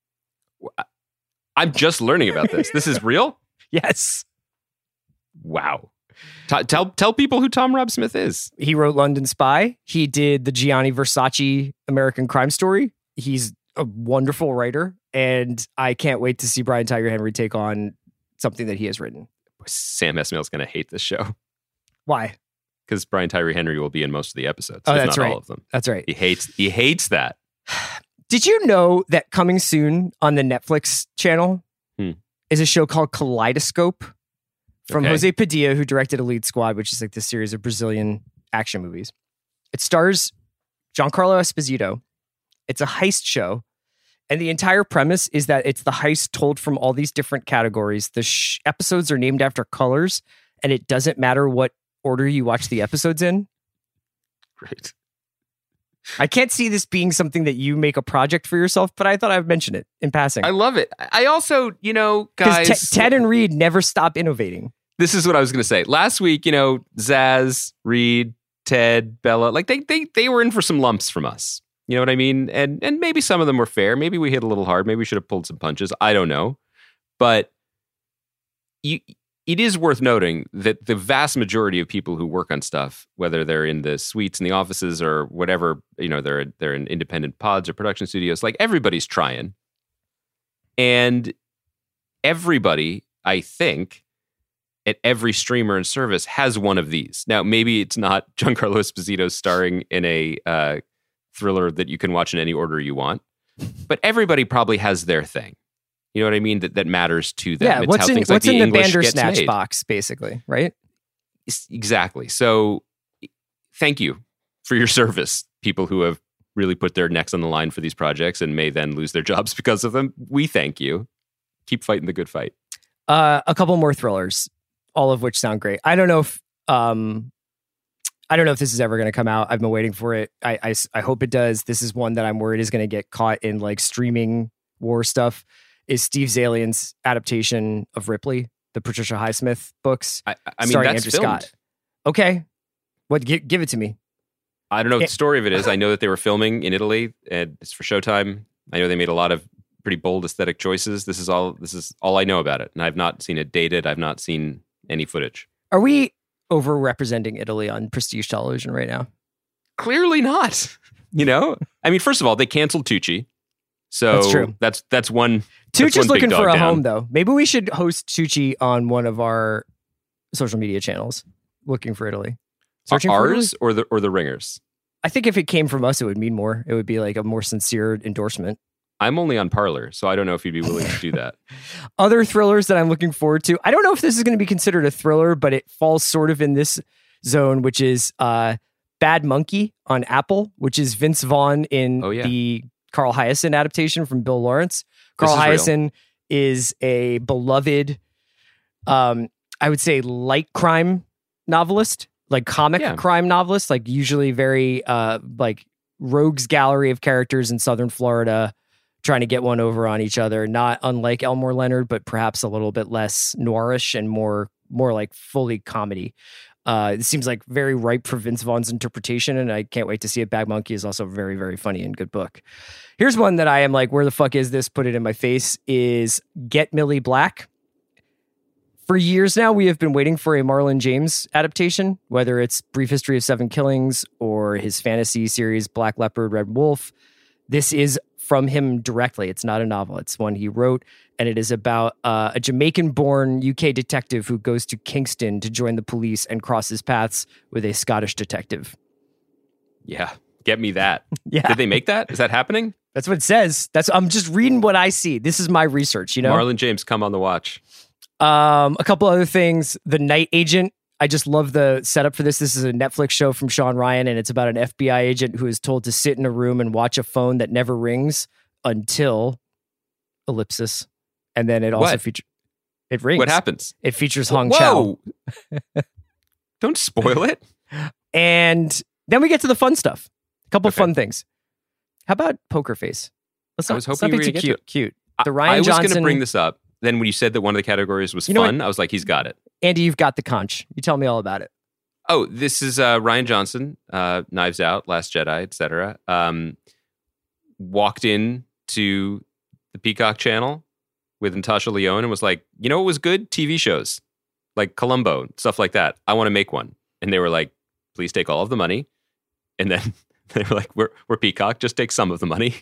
Speaker 6: I'm just learning about this. This is real?
Speaker 5: Yes.
Speaker 6: Wow. T- tell tell people who Tom Rob Smith is.
Speaker 5: He wrote London Spy. He did the Gianni Versace American Crime Story. He's a wonderful writer, and I can't wait to see Brian Tyree Henry take on something that he has written.
Speaker 6: Sam Esmail's going to hate this show.
Speaker 5: Why?
Speaker 6: Because Brian Tyree Henry will be in most of the episodes.
Speaker 5: Oh,
Speaker 6: if
Speaker 5: that's
Speaker 6: not
Speaker 5: right.
Speaker 6: all of them.
Speaker 5: That's right.
Speaker 6: He hates. He hates that.
Speaker 5: Did you know that coming soon on the Netflix channel
Speaker 6: Hmm.
Speaker 5: is a show called Kaleidoscope from
Speaker 6: Okay.
Speaker 5: Jose Padilla, who directed Elite Squad, which is like this series of Brazilian action movies. It stars Giancarlo Esposito. It's a heist show. And the entire premise is that it's the heist told from all these different categories. The sh- episodes are named after colors, and it doesn't matter what order you watch the episodes in.
Speaker 6: Great.
Speaker 5: I can't see this being something that you make a project for yourself, but I thought I would mention it in passing.
Speaker 6: I love it. I also, you know,
Speaker 5: Because
Speaker 6: guys.
Speaker 5: Ted and Reed never stop innovating.
Speaker 6: This is what I was going to say. Last week, you know, Zaz, Reed, Ted, Bella, like they they they were in for some lumps from us. You know what I mean? And and maybe some of them were fair. Maybe we hit a little hard. Maybe we should have pulled some punches. I don't know. But you, it is worth noting that the vast majority of people who work on stuff, whether they're in the suites in the offices or whatever, you know, they're they're in independent pods or production studios, like everybody's trying. And everybody, I think, at every streamer and service has one of these. Now, maybe it's not Giancarlo Esposito starring in a uh, thriller that you can watch in any order you want, but everybody probably has their thing. You know what I mean? That that matters to them.
Speaker 5: Yeah,
Speaker 6: It's
Speaker 5: what's
Speaker 6: how
Speaker 5: in
Speaker 6: things like
Speaker 5: what's in the
Speaker 6: English gets
Speaker 5: Bandersnatch
Speaker 6: made.
Speaker 5: box, basically, right?
Speaker 6: Yes, exactly. So, thank you for your service, people who have really put their necks on the line for these projects and may then lose their jobs because of them. We thank you. Keep fighting the good fight.
Speaker 5: Uh, a couple more thrillers, all of which sound great. I don't know if um, I don't know if this is ever going to come out. I've been waiting for it. I, I, I hope it does. This is one that I'm worried is going to get caught in like streaming war stuff. Is Steve Zalian's adaptation of Ripley, the Patricia Highsmith books?
Speaker 6: I, I mean,
Speaker 5: starring
Speaker 6: that's
Speaker 5: Andrew
Speaker 6: filmed.
Speaker 5: Scott. Okay, what? Give, give it to me.
Speaker 6: I don't know what
Speaker 5: It-
Speaker 6: the story of it is. I know that they were filming in Italy, and it's for Showtime. I know they made a lot of pretty bold aesthetic choices. This is all. This is all I know about it, and I've not seen it dated. I've not seen any footage.
Speaker 5: Are we overrepresenting Italy on prestige television right now?
Speaker 6: Clearly not. You know, I mean, first of all, they canceled Tucci, so
Speaker 5: That's true.
Speaker 6: That's that's one. that's
Speaker 5: Tucci's
Speaker 6: one big
Speaker 5: looking for
Speaker 6: dog
Speaker 5: a
Speaker 6: down.
Speaker 5: home, though. Maybe we should host Tucci on one of our social media channels. Looking for Italy. Searching for Italy?
Speaker 6: Ours or the or the Ringers.
Speaker 5: I think if it came from us, it would mean more. It would be like a more sincere endorsement.
Speaker 6: I'm only on Parler, so I don't know if you'd be willing to do that.
Speaker 5: Other thrillers that I'm looking forward to. I don't know if this is going to be considered a thriller, but it falls sort of in this zone, which is uh, Bad Monkey on Apple, which is Vince Vaughn in
Speaker 6: Oh, yeah.
Speaker 5: the Carl Hyacin adaptation from Bill Lawrence. Carl
Speaker 6: This is real.
Speaker 5: Hyacin is a beloved, um, I would say, light crime novelist, like comic
Speaker 6: Yeah.
Speaker 5: crime novelist, like usually very uh, like rogues gallery of characters in Southern Florida trying to get one over on each other. Not unlike Elmore Leonard, but perhaps a little bit less noirish and more more like fully comedy. Uh, it seems like very ripe for Vince Vaughn's interpretation, and I can't wait to see it. Bad Monkey is also very, very funny and good book. Here's one that I am like, where the fuck is this? Put it in my face. Is Get Millie Black. For years now, we have been waiting for a Marlon James adaptation, whether it's Brief History of Seven Killings or his fantasy series Black Leopard, Red Wolf. This is from him directly. It's not a novel. It's one he wrote, and it is about uh, a Jamaican-born U K detective who goes to Kingston to join the police and crosses paths with a Scottish detective.
Speaker 6: Yeah, get me that.
Speaker 5: Yeah,
Speaker 6: Did they make that? Is that happening?
Speaker 5: that's what it says. That's I'm just reading what I see. This is my research. You know,
Speaker 6: Marlon James, come on the watch.
Speaker 5: Um, a couple other things. The Night Agent. I just love the setup for this. This is a Netflix show from Sean Ryan, and it's about an F B I agent who is told to sit in a room and watch a phone that never rings until ellipsis, and then it also
Speaker 6: What?
Speaker 5: features it rings.
Speaker 6: What happens?
Speaker 5: It features Hong Chow,
Speaker 6: Whoa! Don't spoil it.
Speaker 5: and then we get to the fun stuff. A couple
Speaker 6: Okay.
Speaker 5: fun things. How about Poker Face? Let's
Speaker 6: I
Speaker 5: not,
Speaker 6: was
Speaker 5: let's
Speaker 6: hoping
Speaker 5: not
Speaker 6: you
Speaker 5: be
Speaker 6: were
Speaker 5: too
Speaker 6: gonna get
Speaker 5: cute.
Speaker 6: to
Speaker 5: Cute. The
Speaker 6: I-
Speaker 5: Ryan
Speaker 6: I was
Speaker 5: Johnson.
Speaker 6: going to bring this up. Then when you said that one of the categories was
Speaker 5: You know
Speaker 6: fun, I was like, he's got it.
Speaker 5: Andy, you've got the conch. You tell me all about it.
Speaker 6: Oh, this is uh, Ryan Johnson, uh, Knives Out, Last Jedi, et cetera. Um, walked in to the Peacock channel with Natasha Lyonne and was like, you know what was good? T V shows like Columbo, stuff like that. I want to make one. And they were like, please take all of the money. And then they were like, we're, we're Peacock, just take some of the money.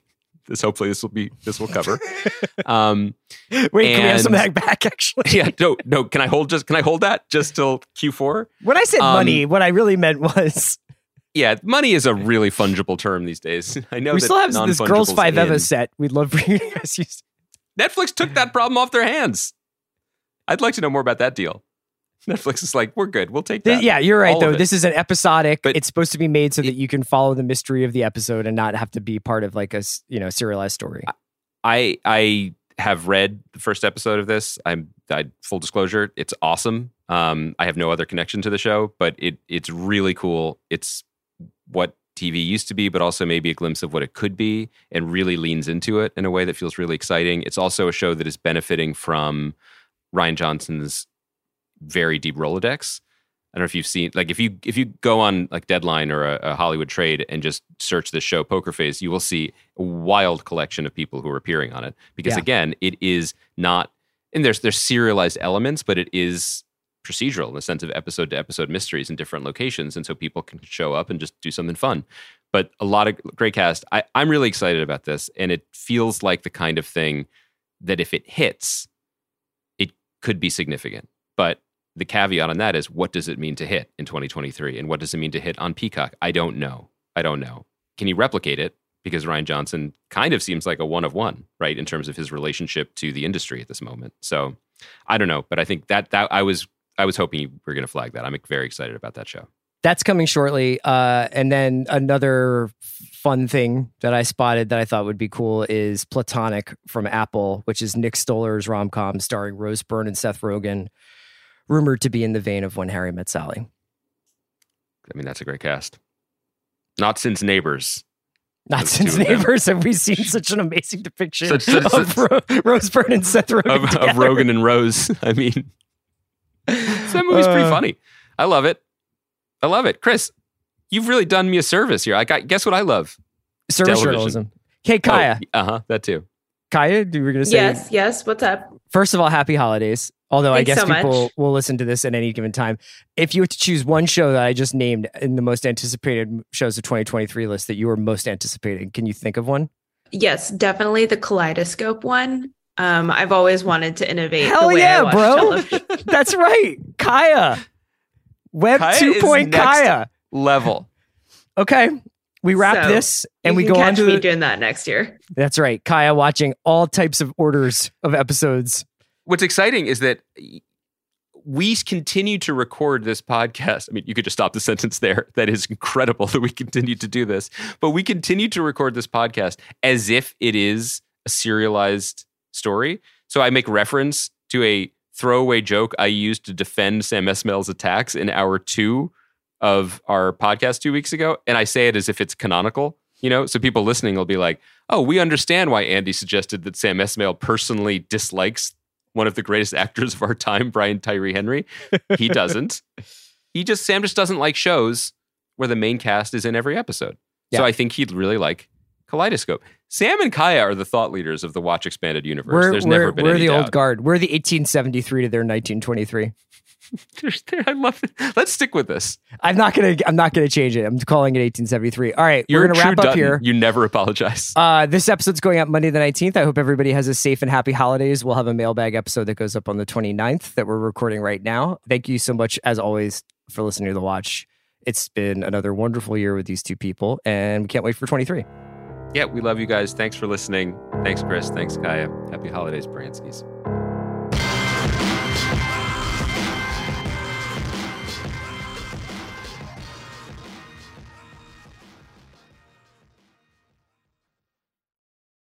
Speaker 6: this hopefully this will be this will cover. Um,
Speaker 5: Wait,
Speaker 6: and,
Speaker 5: can we have some of that back? Actually,
Speaker 6: yeah, no, no. Can I hold just can I hold that just till Q four?
Speaker 5: When I said
Speaker 6: um,
Speaker 5: money, what I really meant was.
Speaker 6: Yeah, money is a really fungible term these days. I know
Speaker 5: we
Speaker 6: that
Speaker 5: still have this Girls Five
Speaker 6: in.
Speaker 5: Eva set. We'd love for you guys to use.
Speaker 6: Netflix took that problem off their hands. I'd like to know more about that deal. Netflix is like, we're good. We'll take that.
Speaker 5: Yeah, you're right,
Speaker 6: All
Speaker 5: though. This is an episodic.
Speaker 6: But
Speaker 5: it's supposed to be made so
Speaker 6: it,
Speaker 5: that you can follow the mystery of the episode and not have to be part of like a you know serialized story.
Speaker 6: I I have read the first episode of this. I'm I, full disclosure, it's awesome. Um, I have no other connection to the show, but it it's really cool. It's what T V used to be, but also maybe a glimpse of what it could be, and really leans into it in a way that feels really exciting. It's also a show that is benefiting from Rian Johnson's very deep Rolodex. I don't know if you've seen, like if you if you go on like Deadline or a, a Hollywood Trade and just search this show, Poker Face, you will see a wild collection of people who are appearing on it. Because
Speaker 5: yeah.
Speaker 6: again, it is not, and there's there's serialized elements, but it is procedural in the sense of episode to episode mysteries in different locations, and so people can show up and just do something fun. But a lot of great cast. I, I'm really excited about this, and it feels like the kind of thing that if it hits, it could be significant. But the caveat on that is, what does it mean to hit in twenty twenty-three, and what does it mean to hit on Peacock? I don't know. I don't know. Can he replicate it? Because Rian Johnson kind of seems like a one of one, right, in terms of his relationship to the industry at this moment. So I don't know, but I think that that I was. I was hoping you were going to flag that. I'm very excited about that show.
Speaker 5: That's coming shortly. Uh, and then another fun thing that I spotted that I thought would be cool is Platonic from Apple, which is Nick Stoller's rom-com starring Rose Byrne and Seth Rogen, rumored to be in the vein of When Harry Met Sally.
Speaker 6: I mean, that's a great cast. Not since Neighbors.
Speaker 5: Not
Speaker 6: Those
Speaker 5: since
Speaker 6: two of them.
Speaker 5: Neighbors have we seen such an amazing depiction
Speaker 6: Such- such-
Speaker 5: of
Speaker 6: such-
Speaker 5: Ro- Rose Byrne and Seth Rogen
Speaker 6: Of, of
Speaker 5: together.
Speaker 6: Rogen and Rose. I mean, so that movie's pretty
Speaker 5: Uh,
Speaker 6: funny. I love it. I love it. Chris, you've really done me a service here. I got, guess what I love?
Speaker 5: Service
Speaker 6: television.
Speaker 5: journalism. Hey, Kaya.
Speaker 6: Oh, uh-huh, that too.
Speaker 5: Kaya, you were going to say...
Speaker 7: Yes, yes. What's up?
Speaker 5: First of all, happy holidays. Although I
Speaker 7: Thanks
Speaker 5: guess
Speaker 7: so
Speaker 5: people
Speaker 7: much.
Speaker 5: will listen to this at any given time. If you were to choose one show that I just named in the most anticipated shows of twenty twenty-three list that you were most anticipating, can you think of one?
Speaker 7: Yes, definitely the Kaleidoscope one. Um, I've always wanted to innovate
Speaker 5: Hell
Speaker 7: the way
Speaker 5: yeah,
Speaker 7: I watch
Speaker 5: bro.
Speaker 7: television.
Speaker 5: That's right. Kaya. Web
Speaker 6: Kaya
Speaker 5: two
Speaker 6: is
Speaker 5: point
Speaker 6: next
Speaker 5: Kaya.
Speaker 6: Level.
Speaker 5: Okay. We wrap
Speaker 7: So,
Speaker 5: this and
Speaker 7: you
Speaker 5: we
Speaker 7: can
Speaker 5: go on
Speaker 7: catch
Speaker 5: to
Speaker 7: me
Speaker 5: the,
Speaker 7: doing that next year.
Speaker 5: That's right. Kaya watching all types of orders of episodes.
Speaker 6: What's exciting is that we continue to record this podcast. I mean, you could just stop the sentence there. That is incredible that we continue to do this. But we continue to record this podcast as if it is a serialized story. So I make reference to a throwaway joke I used to defend Sam Esmail's attacks in hour two of our podcast two weeks ago. And I say it as if it's canonical, you know? So people listening will be like, oh, we understand why Andy suggested that Sam Esmail personally dislikes one of the greatest actors of our time, Brian Tyree Henry. He doesn't. He just, Sam just doesn't like shows where the main cast is in every episode.
Speaker 5: Yeah.
Speaker 6: So I think he'd really like Kaleidoscope. Sam and Kaya are the thought leaders of the Watch Expanded universe.
Speaker 5: We're,
Speaker 6: There's
Speaker 5: we're,
Speaker 6: never been
Speaker 5: we're
Speaker 6: any
Speaker 5: the
Speaker 6: doubt.
Speaker 5: old guard. We're the eighteen seventy-three to their nineteen twenty-three.
Speaker 6: I love it. Let's stick with this.
Speaker 5: I'm not gonna. I'm not gonna change it. I'm calling it eighteen seventy-three. All right,
Speaker 6: You're
Speaker 5: we're
Speaker 6: a
Speaker 5: gonna
Speaker 6: true
Speaker 5: wrap up
Speaker 6: Dutton.
Speaker 5: here.
Speaker 6: You never apologize.
Speaker 5: Uh, this episode's going up Monday the nineteenth. I hope everybody has a safe and happy holidays. We'll have a mailbag episode that goes up on the twenty-ninth that we're recording right now. Thank you so much, as always, for listening to The Watch. It's been another wonderful year with these two people, and we can't wait for twenty-three.
Speaker 6: Yeah, we love you guys. Thanks for listening. Thanks, Chris. Thanks, Kaya. Happy holidays, Branskis.